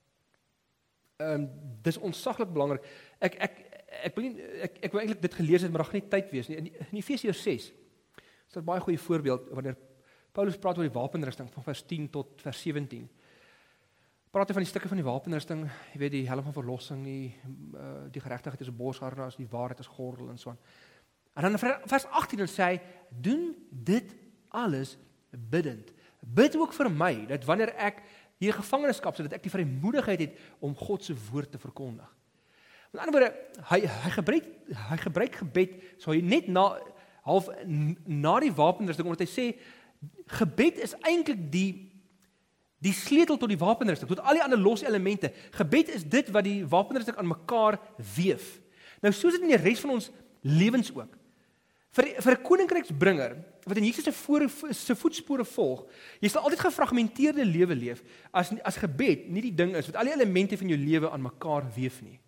ehm um, dis ontsaglik belangrik. Ek ek ek wil nie ek ek wou eintlik dit gelees het, maar daar gaan nie tyd wees nie. In, in Efesiërs ses is dit 'n baie goeie voorbeeld wanneer Paulus praat oor die wapenrusting van vers tien tot vers sewentien. Praat hy van die stukke van die wapenrusting, jy weet die helm van verlossing, die uh, die geregtigheid is 'n borsharnas, die waarheid is gordel en so aan. En dan in vers agttien dan sê hy, doen dit alles bidend. Bid ook vir my, dat wanneer ek hier gevangenskap sit, dat ek die vrymoedigheid het om God se woord te verkondig. Met ander woorde, hy hy gebruik hy gebruik gebed, so hy net na half na die wapenrusting, omdat hy sê gebed is eintlik die die sleutel tot die wapenrusting, tot al die ander los elemente. Gebed is dit wat die wapenrusting aan mekaar weef. Nou soos dit in die res van ons lewens ook. Vir vir 'n koninkryksbringer wat in Jesus se voor se voetspore volg, jy sal altyd gefragmenteerde lewe leef as as gebed nie die ding is wat al die elemente van jou lewe aan mekaar weef nie.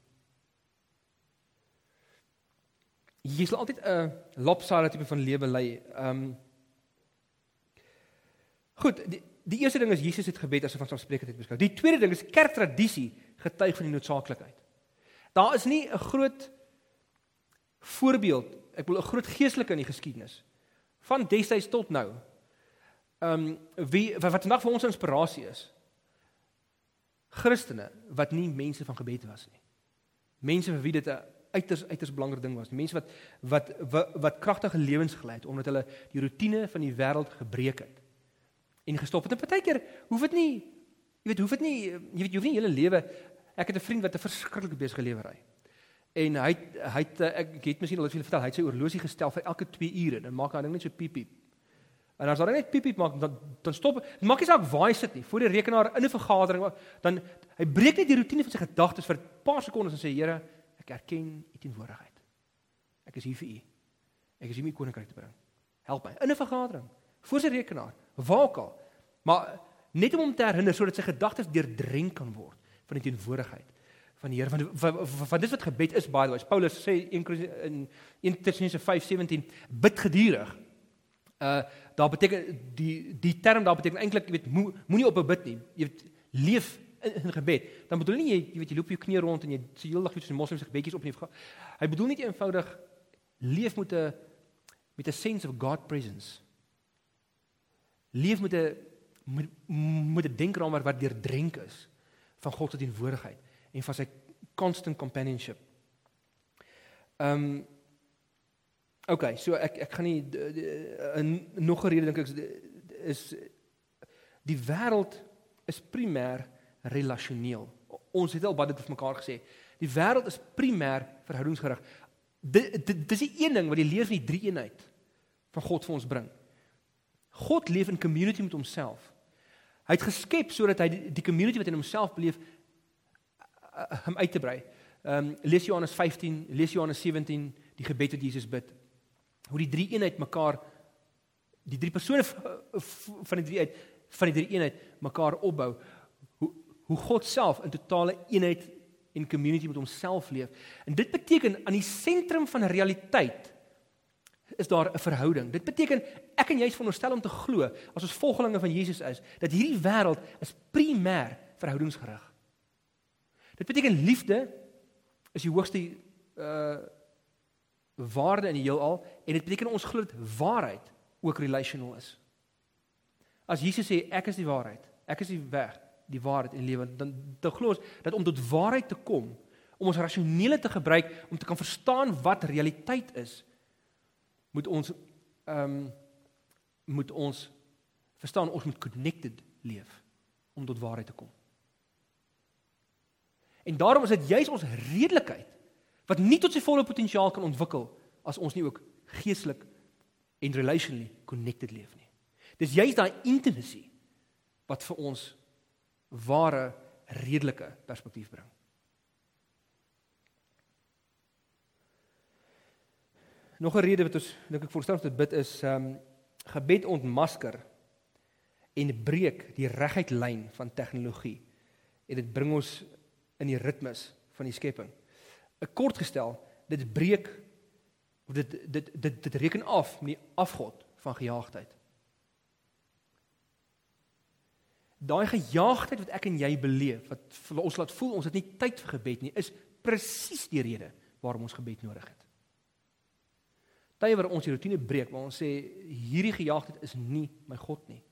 Jy sal altyd 'n lopsided tipe van lewe lei. Ehm um, Goed, die, die eerste ding is Jesus het gebed as 'n vanselfsprekendheid beskou. Die tweede ding is kerktradisie getuig van die noodsaaklikheid. Daar is nie 'n groot voorbeeld, ek bedoel 'n groot geestelike in die geskiedenis van destyds tot nou. Ehm um, wie wat vandag vir ons inspirasie is. Christene wat nie mense van gebed was nie. Mense vir wie dit 'n uiters uiters belangrike ding was. Mense wat wat wat, wat kragtige lewens gelei het omdat hulle die rotine van die wêreld gebreek het en gestop het. En partykeer hoef dit nie, jy weet, hoef dit nie, jy weet, jy hoef nie hele lewe. Ek het 'n vriend wat 'n verskriklike besige lewe ry. En hy hy het ek het miskien al dit vir julle vertel, hy het sy horlosie gestel vir elke twee ure. Dan maak hy ding net so piep piep. En as hy net piep piep maak, dan dan stop. Dit maak nie saak waar hy sit nie. Voor die rekenaar in 'n vergadering, dan hy breek net die rotine van sy gedagtes vir 'n paar sekondes en sê, Here, ek erken u teenwoordigheid. Ek is hier vir u. Ek is hier om u koninkryk te bring. Help my in 'n vergadering, voor sy rekenaar, waar ook al. Maar net om hom te herinner sodat sy gedagtes deurdrenk kan word van die teenwoordigheid van die Here. Van, van, van, van dit wat gebed is, by the way. Paulus sê in eerste Tessalonisense vyf sewentien, bid gedurig. Uh daar beteken die die term daar beteken eintlik, jy weet, moenie mo ophou bid nie. Jy weet, leef in, in gebed. Dan bedoel nie jy, jy weet jy loop jou knie rond en jy sê heeldag iets in moslims gebedjies opneem. Hy bedoel nie eenvoudig leef met 'n met 'n sense of God presence. Leef met 'n met, met 'n denkraam wat deurdrenk is van God se teenwoordigheid en van sy constant companionship. Ehm um, Oké, okay, so ek ek gaan nie de, de, de, nog 'n rede dink ek is, is die wêreld is primêr relasioneel. Ons het al baie dit vir mekaar gesê. Die wêreld is primêr verhoudingsgerig. Dit dit is die een ding wat die leer van die drie eenheid van God vir ons bring. God leef in community met homself. Hy het geskep sodat hy die, die community wat in homself beleef hom uit te brei. Ehm um, lees Johannes vyftien, lees Johannes sewentien, die gebed wat Jesus bid. Hoe die drie eenheid mekaar, die drie persone van die drie eenheid, van die drie eenheid mekaar opbou. Hoe hoe God self in totale eenheid en community met homself leef. En dit beteken aan die sentrum van realiteit is daar 'n verhouding. Dit beteken ek en jy is veronderstel om te glo as ons volgelinge van Jesus is, dat hierdie wêreld is primêr verhoudingsgerig. Dit beteken liefde is die hoogste uh, waarde in die heelal en dit beteken ons glo dat waarheid ook relational is. As Jesus sê ek is die waarheid, ek is die weg, die waarheid en lewe, dan, dan glo ons dat om tot waarheid te kom, om ons rasionele te gebruik, om te kan verstaan wat realiteit is, moet ons um, moet ons verstaan, ons moet connected leef, om tot waarheid te kom. En daarom is dit juis ons redelikheid, wat nie tot sy volle potensiaal kan ontwikkel, as ons nie ook geestelik en relationally connected leef nie. Dis juist daai intimacy, wat vir ons ware, redelike perspektief bring. Nog 'n rede wat ons, dink ek voorstel ons dit bid is, um, gebed ontmasker en breek die reguit lyn van tegnologie en dit bring ons in die ritmes van die skepping. 'n Kort gestel, dit breek of dit dit dit dit reken af met die afgod van gejaagdheid. Daai gejaagdheid wat ek en jy beleef, wat ons laat voel ons het nie tyd vir gebed nie, is presies die rede waarom ons gebed nodig het. Tye waar ons die routine breek, waar ons sê hierdie gejaagdheid is nie my God nie.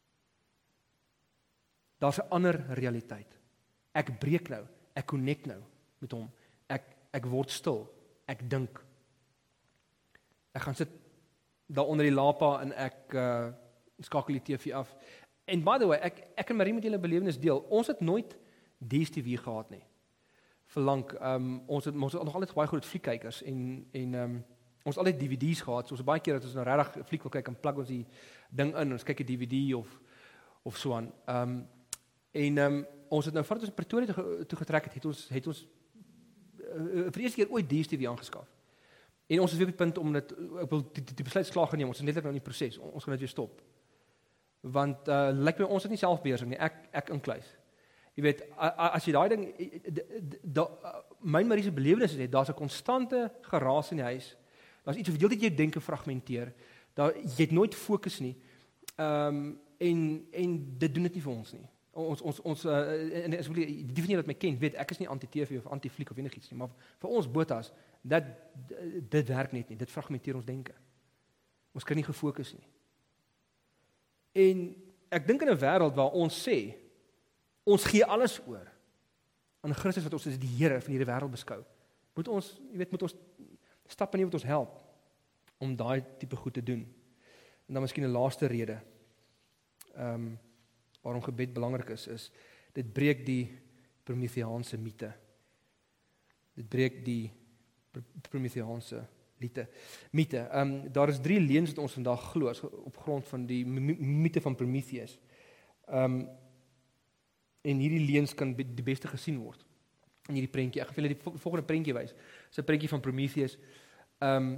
Daar's 'n ander realiteit. Ek breek nou, ek connect nou met hom. Ek ek word stil, ek dink. Ek gaan sit daar onder die lapa en ek uh, skakel die T V af. En by the way, ek ek en Marie met julle belewenis deel. Ons het nooit D S T V gehad nie. Verlang, um, ons het ons het nog altyd baie groot fliekykers en en um, ons het altyd D V D's gehad. So ons baie keer dat ons nou regtig 'n fliek wil kyk en plug ons die ding in, ons kyk 'n D V D of of so aan. Um, en um, ons het nou voordat ons Pretoria toe, toe getrek het, het ons het ons uh, vir die eerste keer ooit D S T V aangeskaf. En ons is weer op die punt om dit ek wil die, die, die besluit slaag geneem. Ons is net nou in die proses. Ons gaan dit weer stop. Want uh, lyk my ons het nie selfbeheersing nie. Ek ek inkluis. Jy weet, as jy daai ding da, my Marie se belewenis is, daar's 'n konstante geraas in die huis. Daar's iets wat heeltyd jou denke fragmenteer. Daar jy het nooit fokus nie. Ehm um, en en dit doen dit nie vir ons nie. Ons ons ons uh, en asseblief die van julle wat my ken, weet ek is nie anti-T V of anti-fliek of enigiets nie, maar vir ons botas dat dit werk net nie. Dit fragmenteer ons denke. Ons kan nie gefokus nie. En ek dink in 'n wêreld waar ons sê ons gee alles oor aan Christus wat ons as die Here van hierdie wêreld beskou, moet ons, jy weet, moet ons stappe nie wat ons help om daai tipe goed te doen. En dan miskien 'n laaste rede ehm um, waarom gebed belangrik is, is dit breek die Prometheanse mite. Dit breek die Prometheanse mite. Mite. Ehm um, daar is drie leuns wat ons vandag glo op grond van die mite van Prometheus. Ehm um, en hierdie leuns kan die beste gesien word in hierdie prentjie. Ek gaan julle die volgende prentjie wys. Dis 'n prentjie van Prometheus. Ehm um,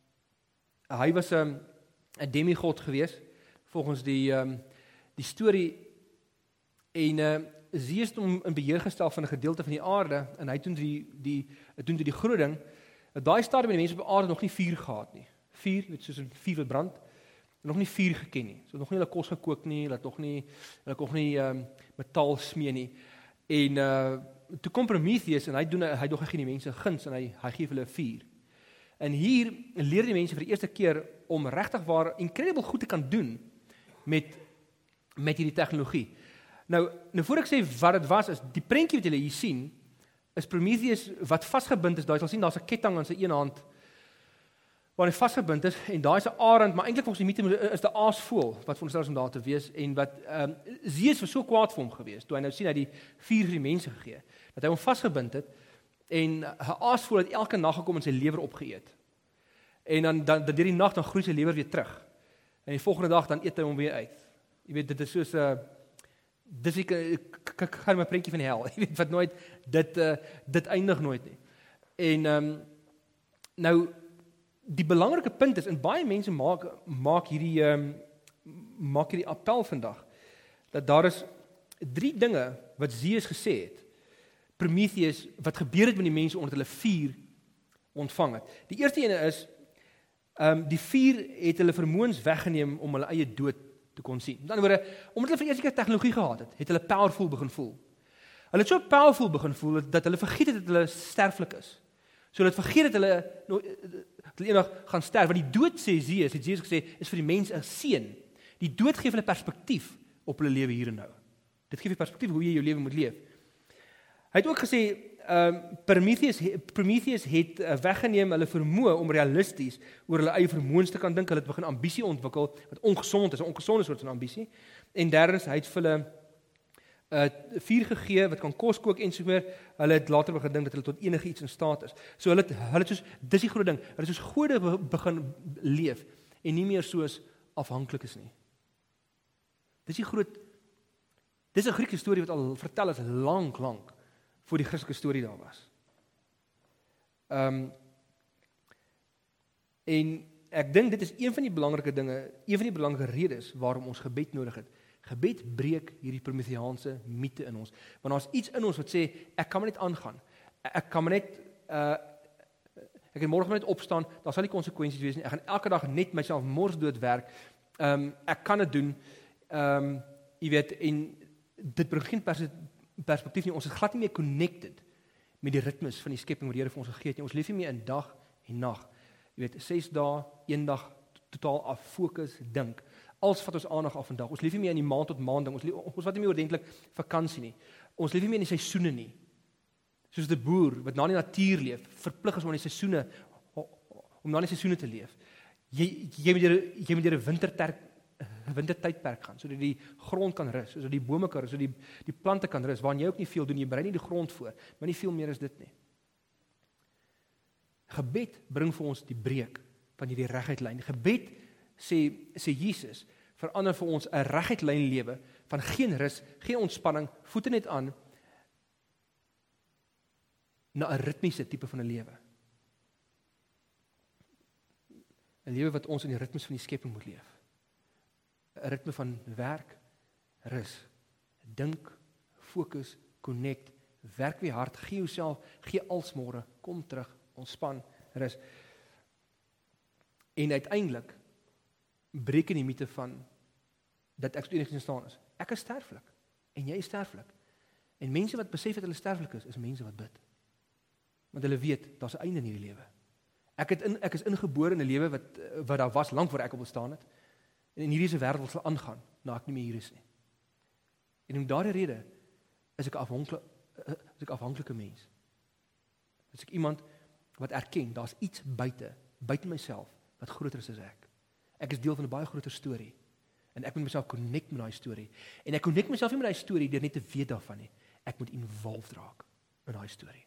hy was 'n um, 'n demigod gewees volgens die ehm um, die storie en uh, Zeus het hom in beheer gestel van 'n gedeelte van die aarde en hy doen die die doen die groot ding. Daai stadium het die mense op aarde nog nie vuur gehad nie. Vuur, weet soos 'n vuur wat brand, nog nie vuur geken nie. So nog nie hulle kos gekook nie, hulle het nog nie hulle het nog nie ehm um, metaal smee nie. En uh toe kom Prometheus en hy doen hy doen gee die mense guns en hy hy gee hulle vuur. En hier leer die mense vir die eerste keer om regtig waar incredible goed te kan doen met met hierdie tegnologie. Nou, nou voor ek sê wat dit was, is die prentjie wat julle hier sien, is Prometheus wat vasgebind is. Daar sal sien daar's 'n ketting aan sy een hand waar hy vasgebind is en daai is 'n arend, maar eintlik volgens die mite is 'n aasvoël wat veronderstel is om daar te wees en wat ehm um, Zeus was so kwaad vir hom gewees toe hy nou sien hy die vuur vir die mense gegee dat hy hom vasgebind het en 'n aasvoël het elke nag gekom en sy lewer opgeëet. En dan dan, dan deur die nag dan groei sy lewer weer terug. En die volgende dag dan eet hy hom weer uit. Jy weet dit is soos 'n uh, dis ek ek gaan my prentjie van die hel. Jy weet wat nooit dit uh, dit eindig nooit nie. En ehm um, nou die belangrike punt is en baie mense maak maak hierdie ehm um, maak hierdie appel vandag dat daar is drie dinge wat Zeus gesê het Prometheus, wat gebeur het met die mense omdat hulle vuur ontvang het. Die eerste ene is, um, die vuur het hulle vermoëns weggeneem om hulle eie dood te kon sien. Met ander woorde, omdat hulle vir eerste keer tegnologie gehad het, het hulle powerful begin voel. Hulle het so powerful begin voel, dat hulle vergeet het dat hulle sterflik is. So hulle het vergeet dat hulle, dat hulle eendag gaan sterf. Want die dood, sê Jesus, het Jesus gesê, is vir die mens 'n seën. Die dood gee hulle perspektief op hulle lewe hier en nou. Dit gee vir perspektief hoe jy jou lewe moet leef. Hy het ook gesê, um, Prometheus, Prometheus het uh, weggeneem hulle vermoë om realisties oor hulle eie vermoëns te kan dink. Hulle het begin ambisie ontwikkel, wat ongesond is, 'n ongesonde soort van ambisie. En derdens, hy het vir hulle uh, vuur gegee, wat kan kos kook en so meer. Hulle het later begin dink dat hulle tot enige iets in staat is. So hulle het, hulle het soos, dis die groot ding, hulle het soos gode begin leef, en nie meer soos afhanklik is nie. Dis die groot, dis 'n Griekse storie wat al vertel is, lank, lank, voor die Christelike storie daar was. Ehm um, en ek dink dit is een van die belangrike dinge, een van die belangrike redes waarom ons gebed nodig het. Gebed breek hierdie Prometheaanse mite in ons. Want daar's iets in ons wat sê, ek kan maar net aangaan. Ek kan maar net uh ek kan môre net opstaan, daar sal nie konsekwensies wees nie. Ek gaan elke dag net myself morsdood werk. Ehm um, ek kan dit doen. Ehm um, jy weet, en dit bring geen pers perspektief nie. Ons is glad nie meer connected met die ritmes van die skepping wat die Here vir ons gegee het nie. Ons leef nie meer in dag en nag. Jy weet, ses dae, een dag totaal af, fokus, dink. Alles vat ons aandag af vandag. Ons leef nie meer in die maand tot maand ding. Ons leef, ons vat nie meer oordentlik vakansie nie. Ons leef nie meer in die seisoene nie. Soos 'n boer wat na die natuur leef, verplig is om in die seisoene om na die seisoene te leef. Jy jy moet deur jy moet deur 'n wintertydperk wintertydperk gaan sodat die grond kan rus, sodat die bome kan rus, sodat die die plante kan rus, waarin jy ook nie veel doen, jy berei nie die grond voor, maar nie veel meer is dit nie. Gebed bring vir ons die breek van hierdie reguit lyn. Gebed sê sê Jesus verander vir ons 'n reguit lyn lewe van geen rus, geen ontspanning, voete net aan na 'n ritmiese tipe van 'n lewe. 'n Lewe wat ons in die ritmes van die skepping moet leef. 'n Ritme van werk, rus, dink, fokus, connect, werk weer hard, gee jouself, gee alsmôre, kom terug, ontspan, rus. En uiteindelik breek in die mite van dat ek steeds in staan is. Ek is sterflik en jy is sterflik. En mense wat besef dat hulle sterflik is, is mense wat bid. Want hulle weet daar's 'n einde in hierdie lewe. Ek het in ek is ingebore in 'n lewe wat wat daar was lank voor ek op bestaan het. En in hierdie se wêreld sal aangaan na ek nie meer hier is nie. En om daardie rede is ek afhanklik is ek afhanklike mens. Is ek iemand wat erken daar's iets buite, buite myself wat groter is as ek. Ek is deel van 'n baie groter storie. En ek moet myself connect met daai storie. En ek connect myself nie met daai storie deur net te weet daarvan nie. Ek moet involved raak in daai storie.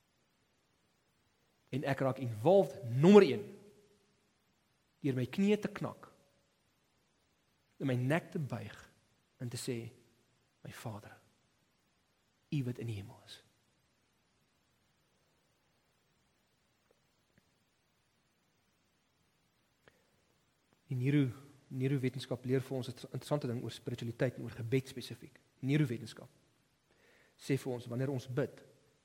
En ek raak involved nommer een deur my knieë te knak, en my nek te buig en te sê, my Vader, U wat in die hemel is. Die neuro, neurowetenskap leer vir ons 'n interessante ding oor spiritualiteit en oor gebed spesifiek. Neurowetenskap sê vir ons, wanneer ons bid,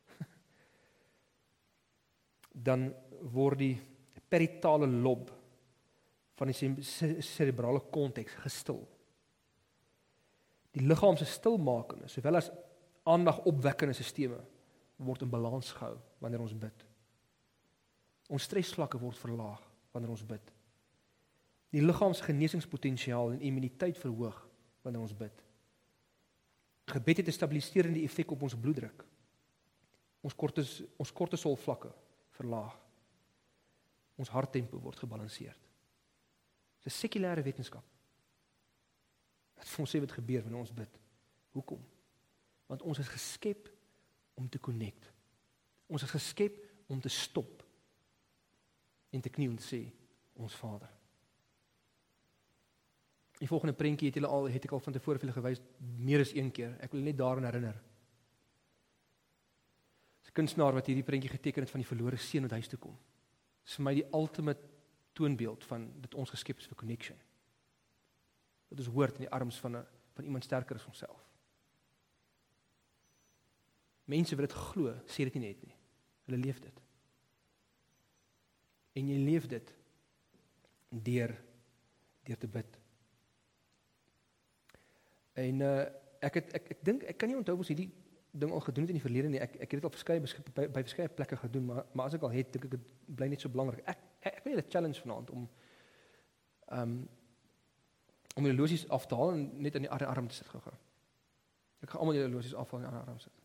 dan word die peritale lob van die cerebrale konteks gestil. Die liggaam se stilmakende, sowel as aandagopwekkende sisteme word in balans gehou wanneer ons bid. Ons stresvlakke word verlaag wanneer ons bid. Die liggaam se genesingspotensiaal en immuniteit verhoog wanneer ons bid. Gebed het 'n stabiliserende effek op ons bloeddruk. Ons kortis, ons kortisolvlakke verlaag. Ons harttempo word gebalanseerd. Dit is 'n sekulêre wetenskap. Wat vir ons sê wat gebeur wanneer ons bid. Hoekom? Want ons is geskep om te connect. Ons is geskep om te stop en te kniel en te sê, ons Vader. Die volgende prentjie het julle al het ek al van tevore vir julle gewys meer as een keer. Ek wil net daaraan herinner. Dis 'n kunstenaar wat hierdie prentjie geteken het van die verlore seun wat huis toe kom. Dis vir my die ultimate toonbeeld van dat ons geskep is vir connection. Dat ons hoort in die arms van 'n van iemand sterker as onsself. Mense wat dit glo, sê dit nie net nie. Hulle leef dit. En jy leef dit deur deur te bid. En uh, ek het ek ek dink ek kan nie onthou of ons hierdie ding al gedoen het in die verlede nie. Ek ek het dit op verskeie by, by verskeie plekke gedoen, maar maar as ek al het, dink ek dit bly net so belangrik. Ek ek, ek wil julle challenge vanaand om um om julle horlosies af te haal en net aan die ander arm te sit gou-gou. Ek gaan almal julle horlosies afhaal en aan die ander arm sit.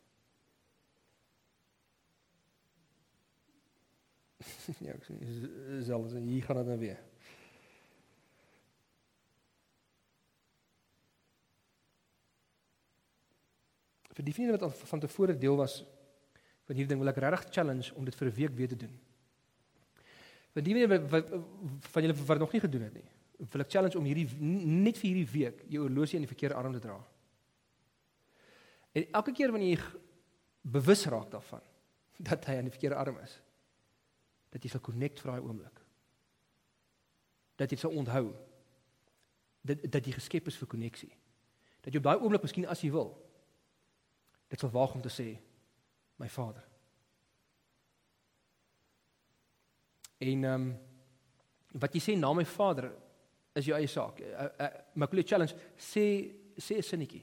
Ja, ek sien selfs hier gaan dit nou weer. Vir die vriende wat al van tevore deel was van hierdie ding, wil ek regtig challenge om dit vir 'n week weer te doen. Vir die vriende wat, wat van julle wat dit nog nie gedoen het nie, wil ek challenge om hierdie net vir hierdie week jou horlosie aan die verkeerde arm te dra. En elke keer wanneer jy bewus raak daarvan dat hy aan die verkeerde arm is, dat jy sal connect vir daai oomblik. Dat jy sal onthou dat dat jy geskep is vir koneksie. Dat jy op daai oomblik miskien as jy wil dit sal waag om te sê my Vader. En ehm um, wat jy sê na my Vader is jou eie saak. Uh, uh, maar ek wil jou challenge, sê sê 'n sinnetjie.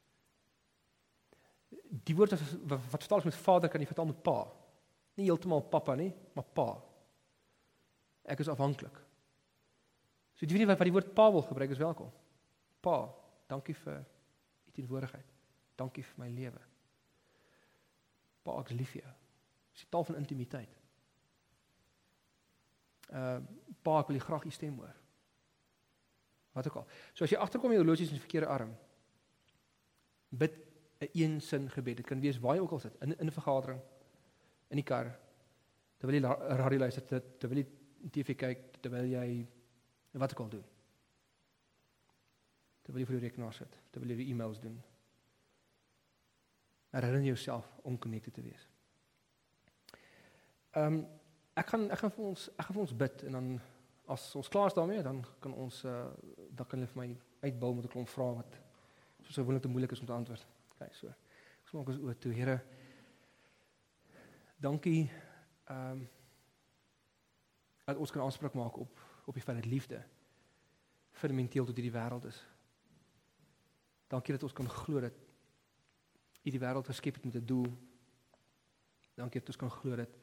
Die woord wat, wat, wat vertaal is met Vader kan jy vertaal met Pa. Nie heeltemal pappa nie, maar Pa. Ek is afhanklik. So die wie wat die woord Pa wil gebruik is welkom. Pa, dankie vir u teenwoordigheid. Dankie vir my lewe. Pa, ek is lief vir jou. Dis die taal van intimiteit. Uh, pa, ek wil graag u stem hoor. Wat ook al. So as jy agterkom jy horlosies in die verkeerde arm, bid 'n een sin gebed. Dit kan wees waar jy ook al sit, in in 'n vergadering, in die kar, terwyl jy radio luister, terwyl jy T V kyk, terwyl jy wat ook al doen. Terwyl jy voor die rekenaar sit, terwyl jy die e-mails doen. Herinner jouself om connected te wees. Ehm um, ek gaan ek gaan vir ons ek gaan vir ons bid en dan as ons klaar is daarmee, dan kan ons uh, dan kan hulle vir my uitbou met 'n klomp vrae wat soos gewoonlik te moeilik is om te antwoord. Okay, so. Ek smaak ons oor toe, Here. Dankie ehm um, dat ons kan aanspraak maak op op die feit dat liefde fundamenteel tot hierdie wêreld is. Dankie dat ons kan glo dat U die wêreld geskep het met 'n doel. Dankie dat ons kan glo dat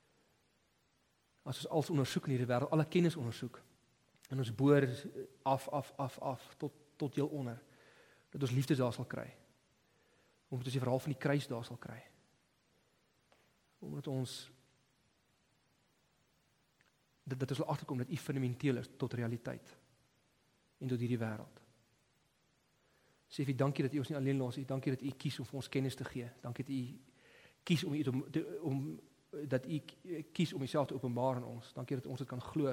as ons alles ondersoek in hierdie wêreld, alle kennis ondersoek en ons boor af af af af tot tot heel onder, dat ons liefde daar sal kry. Omdat ons die verhaal van die kruis daar sal kry. Omdat ons dat, dat ons sal agterkom dat U fundamenteel is tot realiteit en tot hierdie wêreld. Sê vir dankie dat U ons nie alleen los nie. Dankie dat U kies om vir ons kennis te gee. Dankie dat U kies om om, om dat U kies om Uself te openbaar aan ons. Dankie dat ons dit kan glo.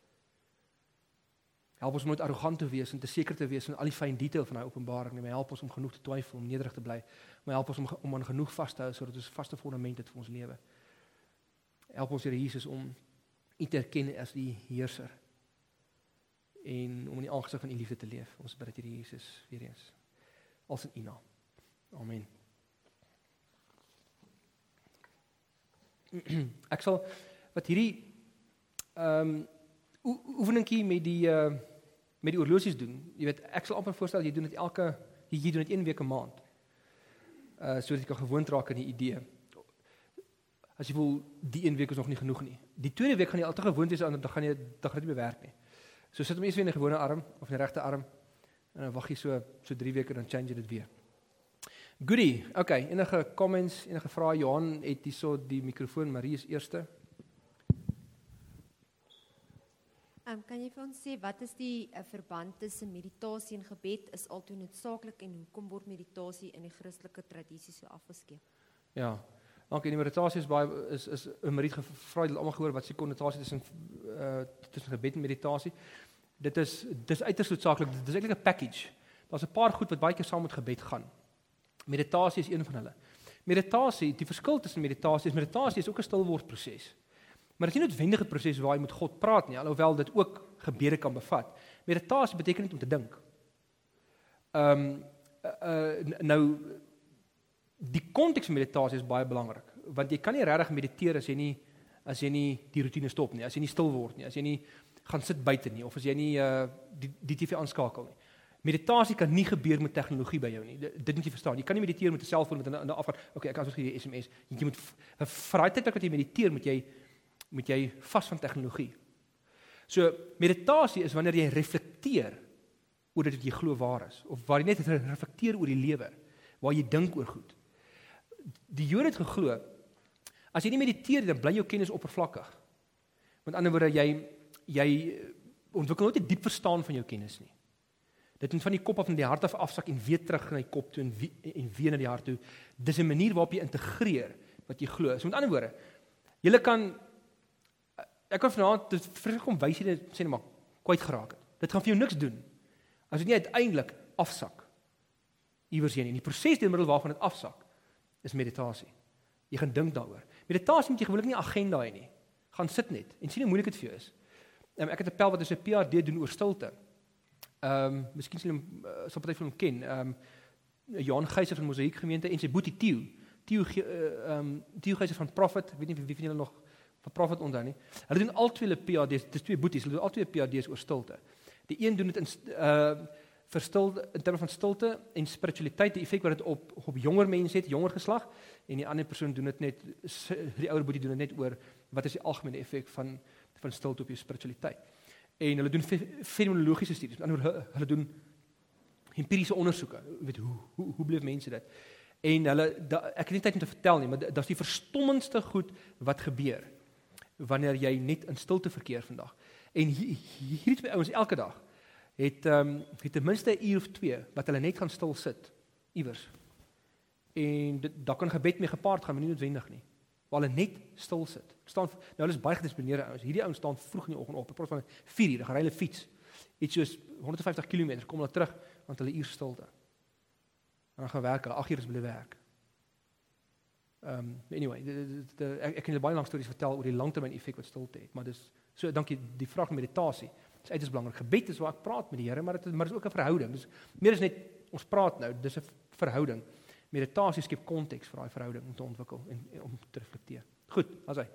Help ons om nooit arrogant te wees en te seker te wees van al die fyn detail van daai openbaring nie. Maar help ons om genoeg te twyfel, om nederig te bly. Maar help ons om om aan genoeg vas te hou sodat ons 'n vaste fondament het vir ons lewe. Help ons Here Jesus om U te erken as die heerser en om in die aangesig van U liefde te leef. Ons bid dit Here Jesus weer eens. Als in U naam. Amen. Ek sal wat hierdie ehm um, oefeningkie met die uh, met die horlosies doen. Jy weet, ek sal amper voorstel jy doen dit elke jy doen dit een week 'n maand. Uh sodat jy kan gewoond raak aan die idee. As jy voel die een week is nog nie genoeg nie. Die tweede week gaan jy altyd gewoond wees aan dan gaan jy dan gaan dit nie meer werk nie. So sit hom eers weer in 'n gewone arm of 'n regte arm en dan wag jy so so drie weke dan change jy dit weer. Goodie. Okay, enige comments, enige vrae? Johan het hierso die mikrofoon, Marie is eerste. Um, kan jy vir ons sê wat is die uh, verband tussen meditasie en gebed is altoe noodsaaklik en hoekom word meditasie in die Christelike tradisie so afgeskeep? Ja. Dankie. Die meditasie is baie is is 'n Marie gevra, het almal gehoor wat se konnotasie tussen uh tussen gebed en meditasie. Dit is dis uiters noodsaaklik. Dit is eintlik 'n package. Daar's 'n paar goed wat baie keer saam met gebed gaan. Meditasie is een van hulle. Meditasie, die verskil tussen meditasie is meditasie is ook 'n stilwordproses. Maar dit is nie noodwendig 'n proses waar jy met God praat nie, alhoewel dit ook gebede kan bevat. Meditasie beteken net om te dink. Ehm um, uh, uh, nou die konteks van meditasie is baie belangrik, want jy kan nie regtig mediteer as jy nie as jy nie die routine stop nie, as jy nie stil word nie, as jy nie gaan sit buite nie, of as jy nie uh, die, die T V aanskakel nie. Meditasie kan nie gebeur met tegnologie by jou nie. Dit moet jy verstaan. Jy kan nie mediteer met 'n selfoon met 'n afgaan. Okay, ek kan soms gee S M S. Jy moet vir daai tyd wat jy mediteer, moet jy moet jy vas van tegnologie. So meditasie is wanneer jy reflekteer oor dit wat jy glo waar is, of waar jy net reflekteer oor die lewe, waar jy dink oor goed. Die Jode het geglo, as jy nie mediteer, dan bly jou kennis oppervlakkig. Met ander woorde, jy jy ontwikkel nooit 'n diep verstaan van jou kennis nie. Dit moet van die kop af na die hart af afsak en weer terug na die kop toe en weer, en weer na die hart toe. Dis 'n manier waarop jy integreer wat jy glo. So met ander woorde, jy kan ek kan vanaand dit vreeslik kom wys jy dit sê net maar kwyt geraak het. Dit gaan vir jou niks doen as dit nie uiteindelik afsak iewers heen nie. Die proses deur middel waarvan dit afsak is meditasie. Jy gaan dink daaroor. Meditasie moet jy gewoonlik nie 'n agenda hê nie. Gaan sit net en sien hoe moeilik dit vir jou is. Um, ek het 'n pel wat 'n P H D doen oor stilte. Ehm, um, miskien sal hom uh, sal party van hom ken. Ehm, um, Johan Geyser van Mosaïek Gemeente en sy boetie Theo. Theo ehm uh, um, Theo Geyser van Prophet, ek weet nie wie van julle nog van Prophet onthou nie. Hulle doen al twee hulle P H D's, dis twee boeties, hulle doen al twee P H D's oor stilte. Die een doen dit in uh vir stilte in terme van stilte en spiritualiteit, die effek wat dit op op jonger mense het, jonger geslag, en die ander persoon doen dit net die ouer boetie doen dit net oor wat is die algemene effek van van stilte op jou spiritualiteit. En hulle doen fenomenologiese studies, met ander woorde, hulle doen empiriese ondersoeke, weet hoe hoe hoe beleef mense dit. En hulle da, ek het nie tyd om te vertel nie, maar dit is die verstommendste goed wat gebeur wanneer jy net in stilte verkeer vandag. En hier, hierdie twee ouens elke dag het ehm um, het ten minste 'n uur of twee wat hulle net gaan stil sit iewers. En dit daar kan gebed mee gepaard gaan, maar nie noodwendig nie. Waar hulle net stil sit. Staan nou hulle is baie gedissiplineerde ouens. Hierdie ouens staan vroeg in die oggend op. Ek praat van vier uur, dan gaan hulle fiets. Iets soos honderd vyftig kilometer, kom hulle terug want hulle uur stilte. En dan gaan werk, agt uur is hulle werk. Ehm um, anyway, de, de, de, ek, ek kan julle baie lank stories vertel oor die langtermyn effek wat stilte het, maar dis so dankie die vraag van meditasie. Dis uiters belangrik. Gebed is waar ek praat met die Here, maar dit maar is ook 'n verhouding. Dis meer as net ons praat nou, dis 'n verhouding. Meditasie skep konteks vir daai verhouding om te ontwikkel en, en om te reflekteer. Goed, as hy.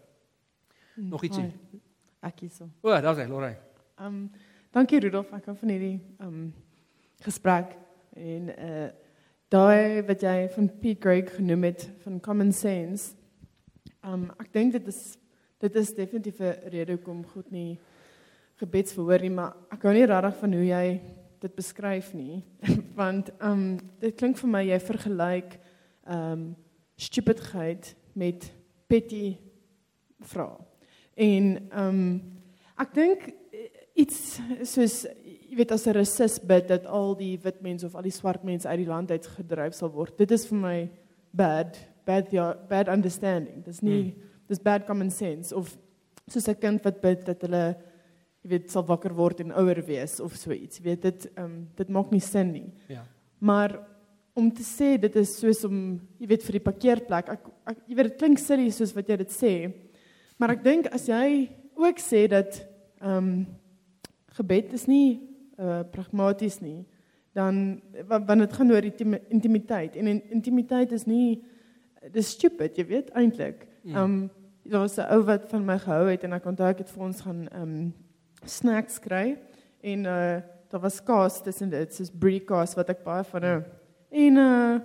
Nog ietsie. Ek is so. O, daar's hy, Lorraine. Ehm um, dankie Rudolf, ek hou van hierdie ehm um, gesprek en eh uh, daai wat jy van Pete Greig genoem het van common sense. Ehm um, ek dink dit is dit is definitief 'n rede hoekom God nie gebedsverhoor nie, maar ek hou nie regtig van hoe jy dit beskryf nie, want um, dit klink vir my, jy vergelyk um, stupidheid met petty vrae. En um, ek dink iets soos, jy weet as 'n rasis bid, dat al die wit mense of al die swart mense uit die land uit gedryf sal word, dit is vir my bad, bad, ja, bad understanding, dis nie, hmm. dis bad common sense, of soos 'n kind wat bid, dat hulle jy weet, sal wakker word en ouer wees, of so iets, jy weet, dit, um, dit maak nie sin nie. Ja. Maar, om te sê, dit is soos om, jy weet, vir die parkeerplek, ek, ek, jy weet, dit klink silly soos wat jy dit sê, maar ek dink, as jy ook sê dat, um, gebed is nie, uh, pragmaties nie, dan, want het gaan oor intimiteit, en intimiteit is nie, dit is stupid, jy weet, eintlik. Mm. Um, daar was 'n ou wat van my gehou het, en ek onthou ek het vir ons gaan, um, snacks kry, en uh, daar was kaas tussen dit, soos brie kaas, wat ek baie van hou. En uh,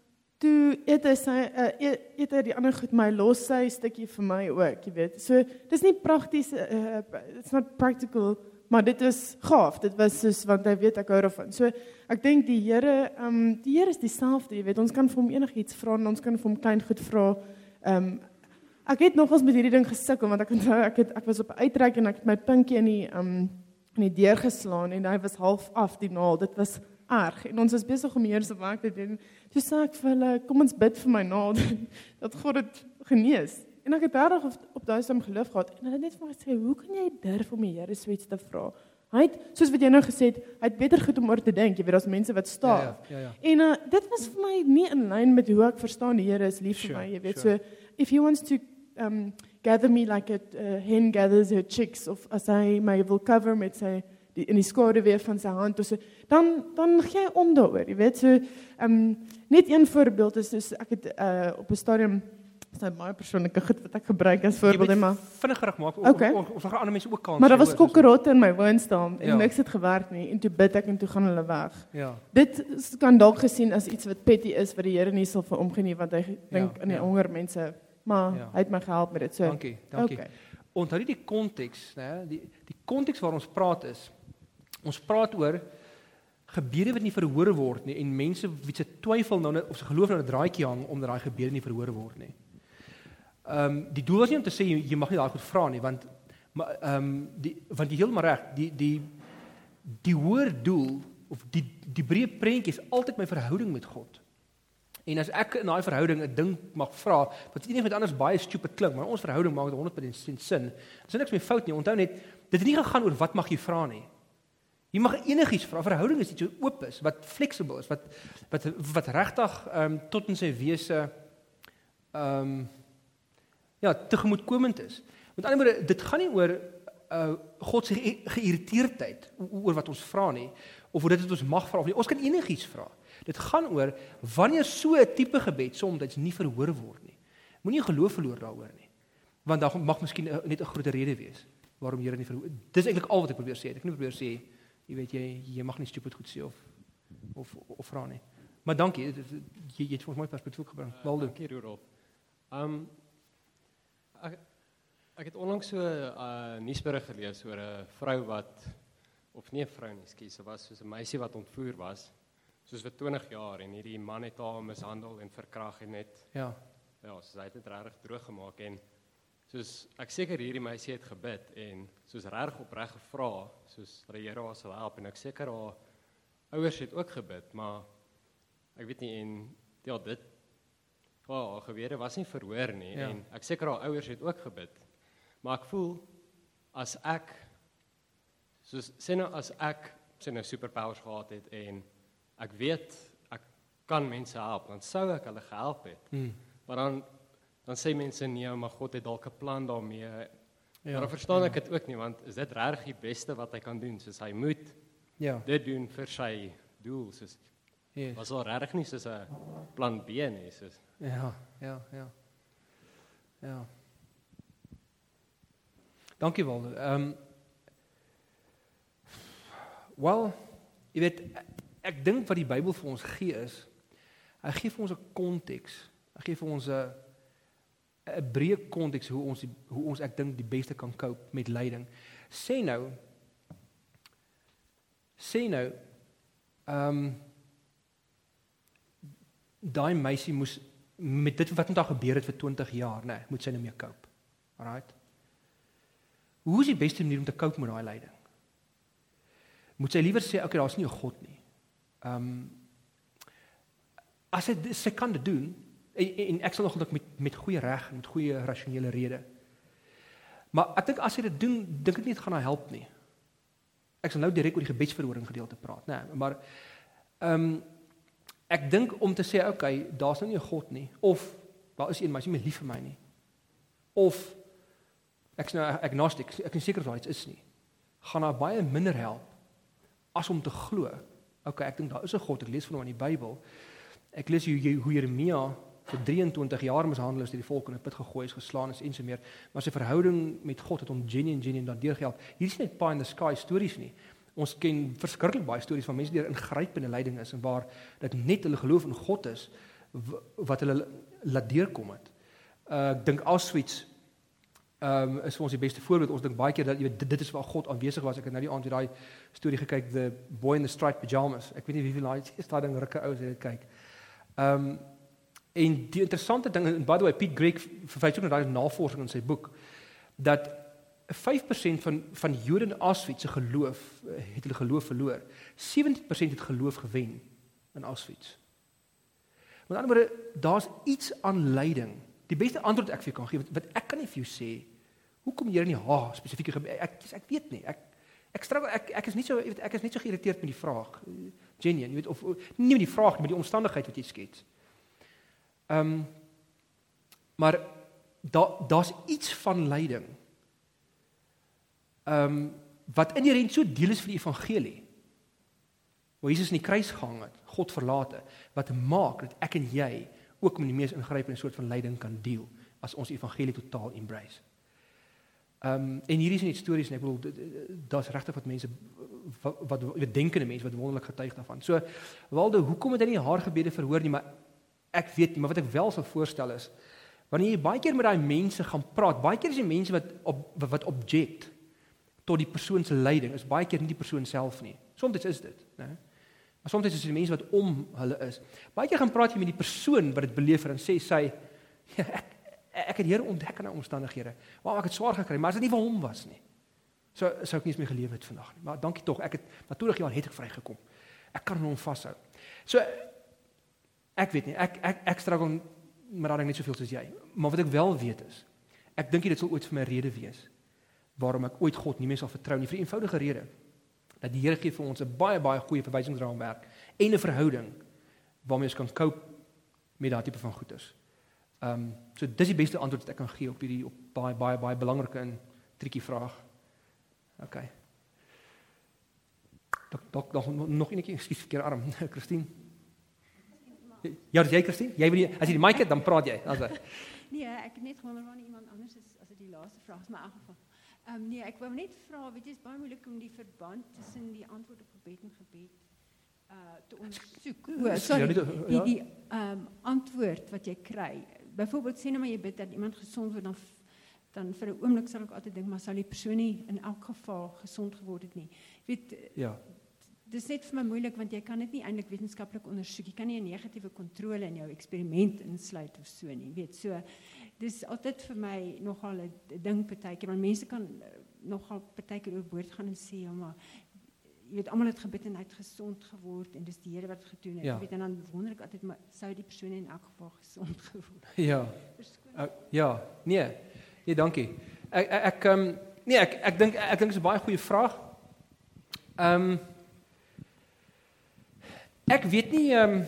toe eet hy, sy, uh, eet, eet hy die ander goed, my los sy stukkie vir my ook, jy weet. So, dit is nie prakties, uh, it's not practical, maar dit is gaaf, dit was soos, want hy weet ek hou daarvan. So, ek dink die Here, um, die Here is dieselfde, jy weet, ons kan vir hom enigiets vra, en ons kan vir hom klein goed vra. Um, ek het nogals met hierdie ding gesukkel, want ek onthou, ek, het, ek was op 'n uitreik, en ek het my pinkie in die, um, in die deur geslaan, en hy was half af, die naal, dit was erg, en ons was besig om hier se werk te doen. Toe sê ek vir hulle, kom ons bid vir my naal, dat God dit genees. En ek het regtig op, op daai stadium geloof gehad, en hulle het net vir my gesê, hoe kan jy durf om die Here so iets te vra? Hy het, soos wat jy nou gesê het, hy het beter goed om oor te dink, jy weet, as mense wat staaf. Ja, ja, ja, ja. En uh, dit was vir my nie in lyn met hoe ek verstaan die Here is lief Sure, vir my, jy weet, sure. so, if he wants to um, gather me like a uh, hen gathers her chicks, of as hy my wil cover met sy die, in die skaduwee van sy hand, of so, dan, dan gee jy om daaroor, jy weet, so, um, net een voorbeeld is, dus ek het uh, op 'n stadium, is nou baie persoonlike goed wat ek gebruik as voorbeeld, maar, vinniger maak, Okay. ons gaan ander mense ook kans maar daar gee, was hoor, kokkerotte in my woonstel, en Ja. niks het gewerk nie, en toe bid ek, en toe gaan hulle weg. Ja, Dit is- kan dalk gesien as iets wat petty is, wat die Here nie sal vir omgee nie, want hy dink aan die ja. honger mense, maar Ja. hy het my gehelp met dit, so, dankie, dankie. okay. Onthou die die konteks, né? Die die konteks waar ons praat is. Ons praat oor gebede wat nie verhoor word nie en mense wie se twyfel nou net of se geloof nou 'n draadjie hang omdat daai gebede nie verhoor word nie. Ehm um, die doel was nie om te sê jy, jy mag nie daai goed vra nie, want maar ehm um, die want jy heeltemal reg, die die die hoër doel of die die breë prentjie is altyd my verhouding met God. En as ek in daai verhouding 'n ding mag vra wat nie net anders baie stupid klink, maar ons verhouding maak dit honderd persent sin. Dis niks meer fout nie. Onthou net, dit het nie gegaan oor wat mag jy vra nie. Jy mag enigiets vra. Verhouding is iets wat oop is, wat fleksibel is, wat wat wat regtig ehm um, tot in sy wese ehm um, ja, tegemoetkomend is. Met ander woorde, dit gaan nie oor uh God se ge geïrriteerdheid oor wat ons vra nie, of oor dit wat ons mag vra of nie. Ons kan enigiets vra. Dit gaan oor wanneer so 'n tipe gebed soms nie verhoor word nie. Moenie geloof verloor daaroor nie. Want daar mag miskien net 'n groter rede wees waarom Here nie verhoor. Dis eintlik al wat ek probeer sê. Ek nie probeer sê jy weet jy jy mag nie stupid goed sê of of of vra nie. Maar dankie, jy jy het vir ons mooi perspektief gebring. Waldo. Dankie Rudolf. Um ek ek het onlangs so 'n uh, nuusberig gelees oor 'n vrou wat of nie 'n vrou nie, skus, sy was soos 'n meisie wat ontvoer was, soos vir twintig jaar en hierdie man het haar mishandel en verkrag en net Ja. ja, so hy het dit regtig droog gemaak en soos ek seker hierdie meisie het gebid en soos reg opreg gevra, soos dat die Here haar sal help en ek seker haar ouers het ook gebid, maar ek weet nie en ja, dit ja, haar gewede was nie verhoor nie Ja. en ek seker haar ouers het ook gebid. Maar ek voel as ek soos sê nou as ek sê nou superpowers gehad het en ek weet ek kan mense help, dan sou ek hulle gehelp het. Hmm. Maar dan dan sê mense nee, maar God het dalk 'n plan daarmee. Ja, maar dan verstaan ek dit ook nie, want is dit regtig die beste wat hy kan doen? Soos hy moet Ja. dit doen vir sy doel, soos Yes. was al regtig nie soos 'n plan B nie, soos Ja, ja, ja. Ja. Dankie Waldo. Ehm um, wel, jy weet ek, ek dink wat die Bybel vir ons gee is, hy gee vir ons 'n konteks. Hy gee vir ons 'n 'n breë konteks hoe ons die, hoe ons ek dink die beste kan cope met lyding. Sê nou sê nou ehm um, daai meisie moes met dit wat met haar gebeur het vir twintig jaar, nee, moet sy nou mee cope. Alright? Hoe is die beste manier om te cope met daai lyding? Moet sy liewer sê, okay, daar's nie 'n God nie. Ehm um, as sy sy kan dit doen en, en ek sal nogal met met goeie reg en met goeie rasionele rede. Maar ek dink as sy dit doen, dink ek nie dit gaan haar help nie. Ek sal nou direk oor die gebedsverhoring gedeelte praat, nee, maar ehm um, ek dink om te sê, okay, daar's nou nie 'n God nie, of daar is een, maar hy is nie meer lief vir my nie. Of ek's nou agnostic, ek is seker of daar iets is nie. Gaan haar baie minder help as om te glo. Okay, ek dink daar is 'n God. Ek lees van hom in die Bybel. Ek lees hoe hoe Jeremia vir drieëntwintig jaar mishandel is deur die volk in 'n put gegooi is, geslaan is en so meer. Maar sy verhouding met God het hom genuine genuine daardeur gehelp. Hier is net pie in the sky stories nie. Ons ken verskriklik baie stories van mense wat deur ingrypende lyding is en waar dit net hulle geloof in God is wat hulle laat deurkom het. Uh, ek dink Auschwitz um, is vir ons die beste voorbeeld. Ons dink baie keer dat jy weet, dit, dit is waar God aanwesig was. Ek het nou die aand weer daai storie gekyk, The Boy in the Striped Pajamas. Ek weet nie wie wie daai is daai ding rukke ou as jy dit kyk. Ehm um, en die interessante ding, en by the way, Pete Greig verwys ook na daai navorsing in sy boek, dat vyf persent van van Jode in Auschwitz se geloof het hulle geloof verloor. sewentig persent het geloof gewen in Auschwitz. Met ander woorde, daar's iets aan lyding. Die beste antwoord ek vir jou kan gee, wat, wat ek kan nie vir jou sê, hoekom jy nie ha spesifieke gebed, ek ek weet nie. Ek ek struggle ek ek is nie so weet ek is net so geïrriteerd met die vraag. Genuine, jy weet of nie met die vraag nie, met die omstandigheid wat jy skets. Ehm um, maar daar daar's iets van lyding. Ehm um, wat inherent so deel is vir die evangelie. Waar Jesus in die kruis gehang het, God verlate, wat maak dat ek en jy ook met die mees ingrypende soort van lyding kan deel, as ons evangelie totaal embrace. Um, en hierdie is nie stories nie, ek bedoel, daar's regtig wat mense, wat, wat, wat denkende mense, wat wonderlik getuig daarvan. So, Waldo, hoekom het hy nie haar gebede verhoor nie, maar ek weet nie, maar wat ek wel sal voorstel is, wanneer jy baie keer met daai mense gaan praat, baie keer is die mense wat, op, wat object tot die persoon se lyding, is baie keer nie die persoon self nie. Soms is dit, né? Maar soms is dit die mense wat om hulle is. Baie keer gaan praat jy met die persoon wat dit beleef en sê sy, ja, ek, ek het hier ontdek in omstandighede, waar ek het swaar gekry, maar as dit nie vir hom was nie, so sou ek nie eens meer geleef het vandag nie. Maar dankie tog, ek het, natuurlijk jaar het ek vrygekom. Ek kan hom vashou. So, ek weet nie, ek, ek, ek struggle met daardie net soveel soos jy, maar wat ek wel weet is, ek dink dit sal ooit vir my rede wees, waarom ek ooit God nie meer sal vertrou nie, vir die eenvoudige rede, dat die Here gee vir ons 'n baie, baie goeie verwysingsraamwerk, en 'n verhouding, waarmee ons kan cope met daardie tipe van goeders. Um, so dis die beste antwoord wat ek kan gee op hierdie op baie, baie, baie belangrike en triekie vraag. OK. Dok, dok, nog, nog enetjie, ekskuus, verkeerde arm, Christine. Ja, dis jy, Christine? Jy wil nie, as jy die mic het, dan praat jy. Dan sê. Nee, ek het net gewonder wanneer iemand anders is as dit die laaste vraag is, maar in elk geval. Um, nee, ek wou net vra, weet jy, is baie moeilik om die verband tussen die antwoord op gebed en gebed uh, te ondersoek. O, sorry, die, die um, antwoord wat jy kry. Byvoorbeeld, sê nou maar jy bid dat iemand gesond word, dan, dan vir 'n oomblik sal ek altyd dink, maar sal die persoon nie in elk geval gesond geword het nie. Weet, ja. Dis net vir my moeilik, want jy kan dit nie eintlik wetenskaplik ondersoek. Jy kan nie 'n negatiewe kontrole in jou eksperiment insluit of so nie, weet. So, dis altyd vir my nogal 'n ding partykeer, want mense kan nogal partykeer oorboord gaan en sê, ja, maar jy weet, almal het gebid en hy het gesond geword en dis die Here wat het gedoen het. Ja. Jy weet, en dan wonder ek altyd, maar sou die persoon in elk geval gesond geword? Ja. Uh, ja, nee. Nee, dankie. Ek ek, ek um, nee, ek ek dink ek dink dis 'n baie goeie vraag. Ehm um, Ek weet nie, um,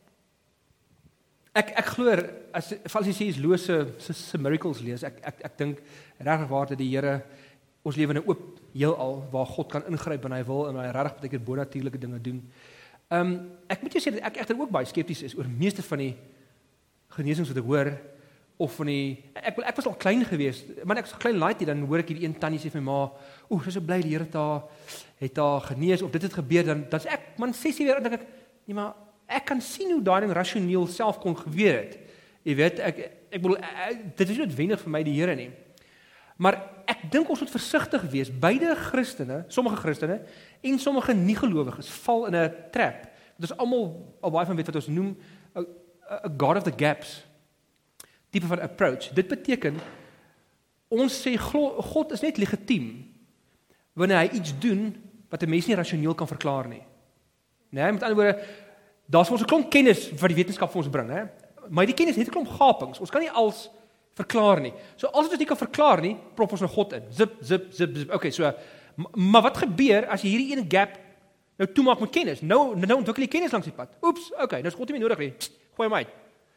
ek ek glo as as jy sê is lose se miracles lees, ek ek ek dink regtig waar dat die Here ons lewe in 'n oop heelal waar God kan ingryp wanneer hy wil en hy regtig baie keer bonatuurlike dinge doen. Ehm um, ek moet jou sê dat ek egter ook baie skepties is oor meeste van die genesings wat ek hoor of van die ek ek was al klein geweest, maar ek was klein laaitie dan hoor ek hierdie een tannie sê vir my ma, "Oeh, ek is so bly die Here het haar het haar genees of dit het gebeur," dan dan's ek man sessie weer en dink ek nee, maar ek kan sien hoe daai ding rasioneel self kon gebeur het. Jy weet, ek ek bedoel ek, dit is nie noodwendig vir my die Here nie. Maar ek dink ons moet versigtig wees. Beide Christene, sommige Christene en sommige nie-gelowiges val in 'n trap. Dit is almal al baie van weet wat ons noem 'n 'n God of the gaps tipe van approach. Dit beteken ons sê God is net legitiem wanneer hy iets doen wat 'n mens nie rasioneel kan verklaar nie. Nee, met ander woorde, daar's ons 'n klomp kennis wat die wetenskap vir ons bring, hè. Maar die kennis het 'n klomp gapings. Ons kan nie als verklaar nie. So as ons dit nie kan verklaar nie, prop ons nou God in. Zip, zip, zip, zip. Okay, so maar wat gebeur as jy hierdie ene gap nou toemaak met kennis? Nou nou ontwikkel jy kennis langs die pad. Oeps, okay, nou is God nie meer nodig nie. Gooi hom uit.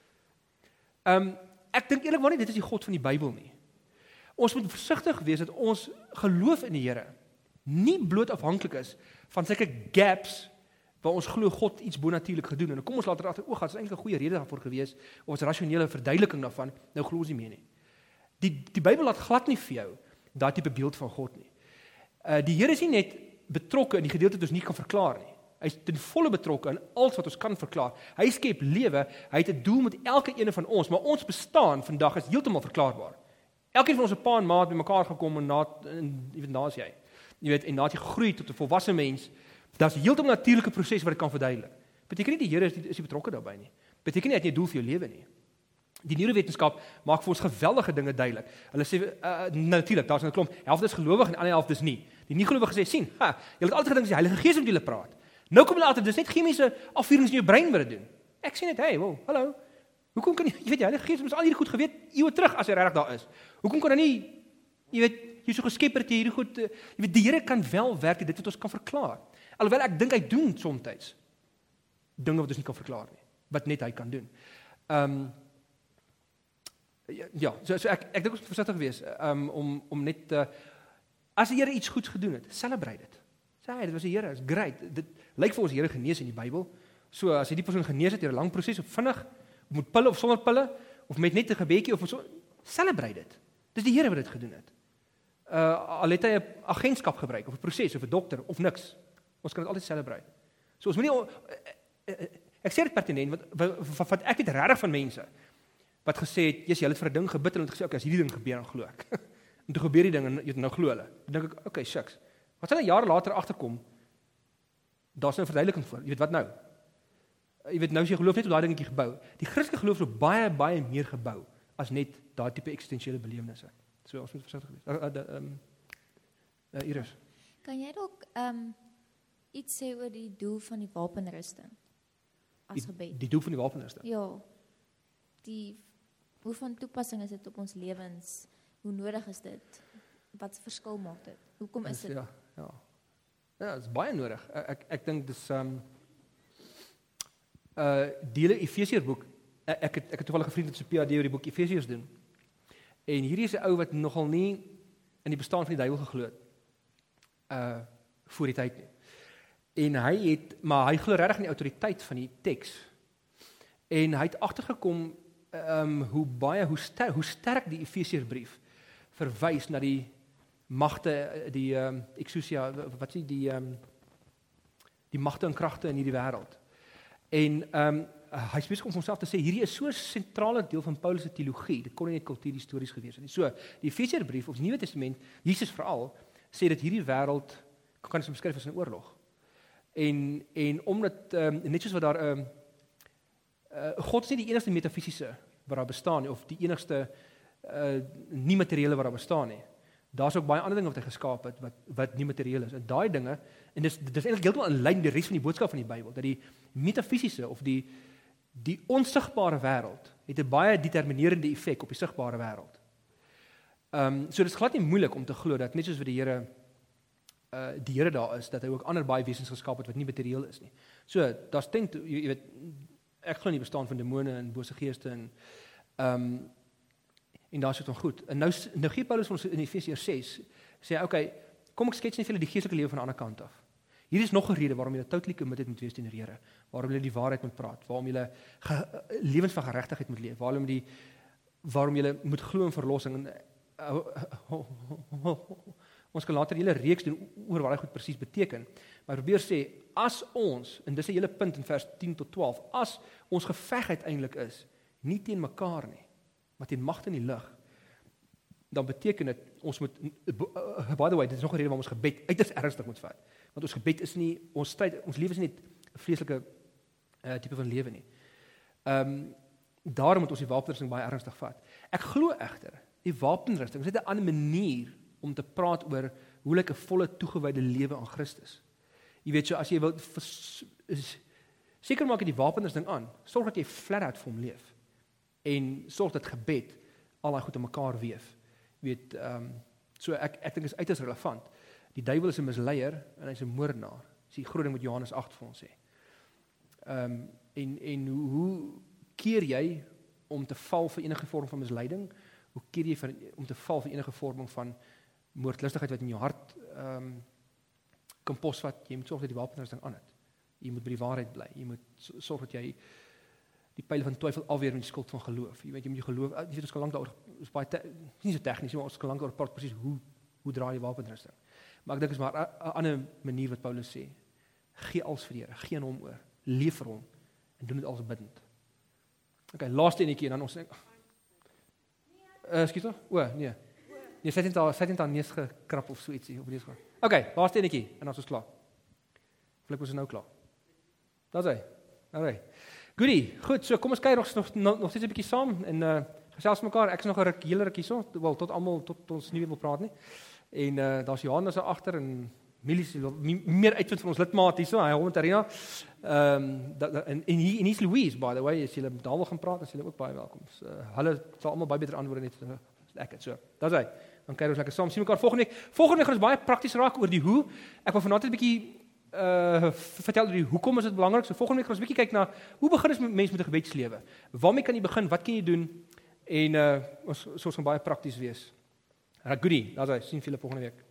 Ehm um, ek dink eerlikwaar nie dit is die God van die Bybel nie. Ons moet versigtig wees dat ons geloof in die Here nie bloot afhanklik is van sulke gaps waar ons glo God iets bonatuurlik gedoen en dan kom ons later agter, o, dit is eintlik 'n goeie rede daarvoor gewees of 'n rasionele verduideliking daarvan, nou glo ons nie meer nie. Die die Bybel laat glad nie vir jou daai tipe beeld van God nie. Uh die Here is nie net betrokke in die gedeelte wat ons nie kan verklaar nie. Hy is ten volle betrokke in alles wat ons kan verklaar. Hy skep lewe, hy het 'n doel met elke een van ons, maar ons bestaan vandag is heeltemal verklaarbaar. Elkeen van ons 'n pa en ma het bymekaar gekom en na en jy weet naas jy. Jy weet en nadat jy gegroei tot 'n volwasse mens, daar's 'n heeltemal natuurlike proses wat dit kan verduidelik. Beteken nie die Here is nie, is nie betrokke daarbey nie. Beteken nie hy het nie 'n doel vir jou lewe nie. Die neurowetenskap maak vir ons geweldige dinge duidelik. Hulle sê uh, natuurlik, daar's 'n klomp helfte is gelowig en ander helfte is nie. Die nie-gelowige sê sien, ha, jy het altyd gedink dis die Heilige Gees wat met julle praat. Nou kom hulle altyd dis net chemiese afvuurings in jou brein wat dit doen. Ek sê net, hey, wow, hallo. Hoekom kan jy, jy weet die Heilige Gees het ons al hierdie goed geweet eeue terug as hy regtig daar is. Hoekom kan hy nie, jy weet, jy so geskep het hierdie goed, uh, jy weet die Here kan wel werk dit wat ons kan verklaar. Alhoewel ek dink hy doen soms dinge wat ons nie kan verklaar nie, wat net hy kan doen. Ehm um, ja, so, so ek ek dink ons moet versigtig wees um, om om net uh, As die Here iets goeds gedoen het, celebrate dit. Sê hy, dit was die Here, is great. Dit lyk vir ons die Here genees in die Bybel. So as jy die persoon genees het deur 'n lang proses of vinnig, of met pille of sonder pille, of met net 'n gebedjie of so, celebrate dit. Dis die Here wat dit gedoen het. Uh al het hy 'n agentskap gebruik of 'n proses of 'n dokter of niks. Ons kan dit altyd celebrate. So ons moenie uh, uh, uh, ek sê dit pertinent want wat, wat ek het regtig van mense wat gesê het, "Jesus, jy het vir 'n ding gebid en het gesê, "Oké, as hierdie ding gebeur dan glo ek." En toe gebeur die ding en jy het nou glo hulle. Dan dink ek, "Oké, shucks. Wat sal 'n jaar later agterkom? Daar's nou 'n verduideliking voor. Jy weet wat nou? Jy weet nou as jy geloof net op daai dingetjie gebou. Die Christelike geloof is op baie baie meer gebou as net daai tipe eksistensiële belewennisse. So ons moet versigtig wees. Uh, uh, um, uh, Iris. Kan jy dalk um, iets sê oor die doel van die wapenrusting as gebed? Die, die doel van die wapenrusting? Ja. Die, hoe van toepassing is dit op ons lewens? Hoe nodig is dit? Wat verskil maak dit? Hoekom is dit? Ja, ja. Ja, dit is baie nodig. Ek ek, ek dink dis um uh dele Efesiërsboek. Ek ek het ek het toevallig 'n vriend wat sy P H D oor die boek Efesiërs doen. En hierdie is 'n ou wat nogal nie in die bestaan van die duiwel geglo het. Uh voor die tyd nie. En hy het maar hy glo regtig in die autoriteit van die teks. En hy het agtergekom um hoe baie hoe sterk hoe sterk die Efesiërsbrief verwys na die magte die um exousia wat sê die um die magte en kragte in hierdie wêreld. En um hy spesifiek om homself te sê hierdie is so 'n sentrale deel van Paulus se teologie. Dit kon nie net kultuurhistories gewees het nie. So, die Efesiërbrief of die Nuwe Testament, Jesus veral, sê dat hierdie wêreld kan ons beskryf as 'n oorlog. En en omdat um, net soos wat daar 'n um, uh, God is nie die enigste metafisiese wat daar bestaan nie of die enigste uh, nie materiële wat daar bestaan nie. Daar's ook baie ander dinge wat hy geskaap het wat wat nie materieel is. En daai dinge en dis dis eintlik heeltemal in lyn met die res van die boodskap van die Bybel dat die metafisiese of die die onsigbare wêreld het 'n baie determinerende effek op die sigbare wêreld. Ehm um, so dit is glad nie moeilik om te glo dat net soos wat die Here uh die Here daar is dat hy ook ander baie wesens geskaap het wat nie materieel is nie. So daar's tent jy, jy weet ek glo nie bestaan van demone en bose geeste en ehm um, en daar is dit dan goed. En nou nou gee Paulus ons in Efesiërs ses sê hy okay, kom ek skets net vir julle die geestelike lewe van 'n ander kant af. Hier is nog 'n rede waarom jy totally committed moet wees teenoor die Here, waarom jy die waarheid moet praat, waarom jy lewens van geregtigheid moet leef, waarom die waarom jy moet glo in verlossing en uh, uh, uh, uh, ons kan later 'n hele reeks doen oor wat dit goed presies beteken. Maar probeer sê as ons en dis 'n hele punt in vers tien tot twaalf, as ons geveg uiteindelik is nie teen mekaar nie, maar teen magte in die lig, dan beteken dit ons moet uh, by the way, dit is nog 'n rede waarom ons gebed uiters ernstig moet vat. Want ons gebed is nie ons stryd, ons lewe is nie 'n vreeslike uh, tipe van lewe nie. Ehm um, daarom moet ons die wapenrusting baie ernstig vat. Ek glo egter, die wapenrusting is net 'n ander manier om te praat oor hoe lyk 'n volle toegewyde lewe aan Christus. Jy weet so as jy wil seker maak jy die wapenrusting aan, sorg dat jy flat out vir hom leef. En sorg dat gebed al daai goed in mekaar weef. Jy weet ehm um, so ek ek dink is uiters relevant. Die duiwel is 'n misleier en hy's 'n moordenaar. Dis die groot ding wat Johannes agt vir ons sê. Ehm um, en en hoe, hoe keer jy om te val vir enige vorm van misleiding? Hoe keer jy vir, om te val vir enige vorm van moordlustigheid wat in jou hart ehm um, kan posvat? Jy moet sorg dat die wapenrusting aan het. Jy moet by die waarheid bly. Jy moet sorg dat jy die pyle van twyfel afweer met die skild van geloof. Jy weet jy moet jou geloof, jy weet ons kan lank daaroor is baie te, nie so tegnies, maar ons kan lank daaroor praat presies hoe hoe draai jy wapenrusting. Maar ek dink is maar 'n ander manier wat Paulus sê. Gee alles vir die Here, gee aan hom oor, leef vir hom en doen dit alles bidtend. Okay, laaste enetjie en dan ons sê uh, Ekskuus tog? O, nee. Nee, sy het net sy het net aan neus gekrap of so ietsie op die skool. Okay, laaste enetjie en dan is ons klaar. Vlik ons is nou klaar. Daar's hy. Alright. Goeie, goed, so kom ons kyk nog nog, nog steeds 'n bietjie saam en uh, gesels mekaar. Ek is nog 'n ruk, hele rukkie so, wel tot almal tot ons nie weer wil praat nie. En uh, daar's Johannes daar agter en Milies wil meer uitvind van ons lidmaat hierso, hy hom Tarina. Ehm um, en en hier en hier's Louise by the way, as julle daar wil gaan praat, as julle ook baie welkom. So, uh, hulle sal almal baie beter antwoorde net uh, lekker so. Daar's hy. Dan kyk ons lekker saam. Sien mekaar volgende week. Volgende week gaan ons baie prakties raak oor die hoe. Ek wil vanaand 'n bietjie uh vertel oor die hoekom is dit belangrik. So volgende week gaan ons 'n bietjie kyk na hoe begin ons met mense met 'n gebedslewe? Waarmee kan jy begin? Wat kan jy doen? En uh ons so ons gaan baie prakties wees. Right, goodie. Daar's hy. Sien julle volgende week.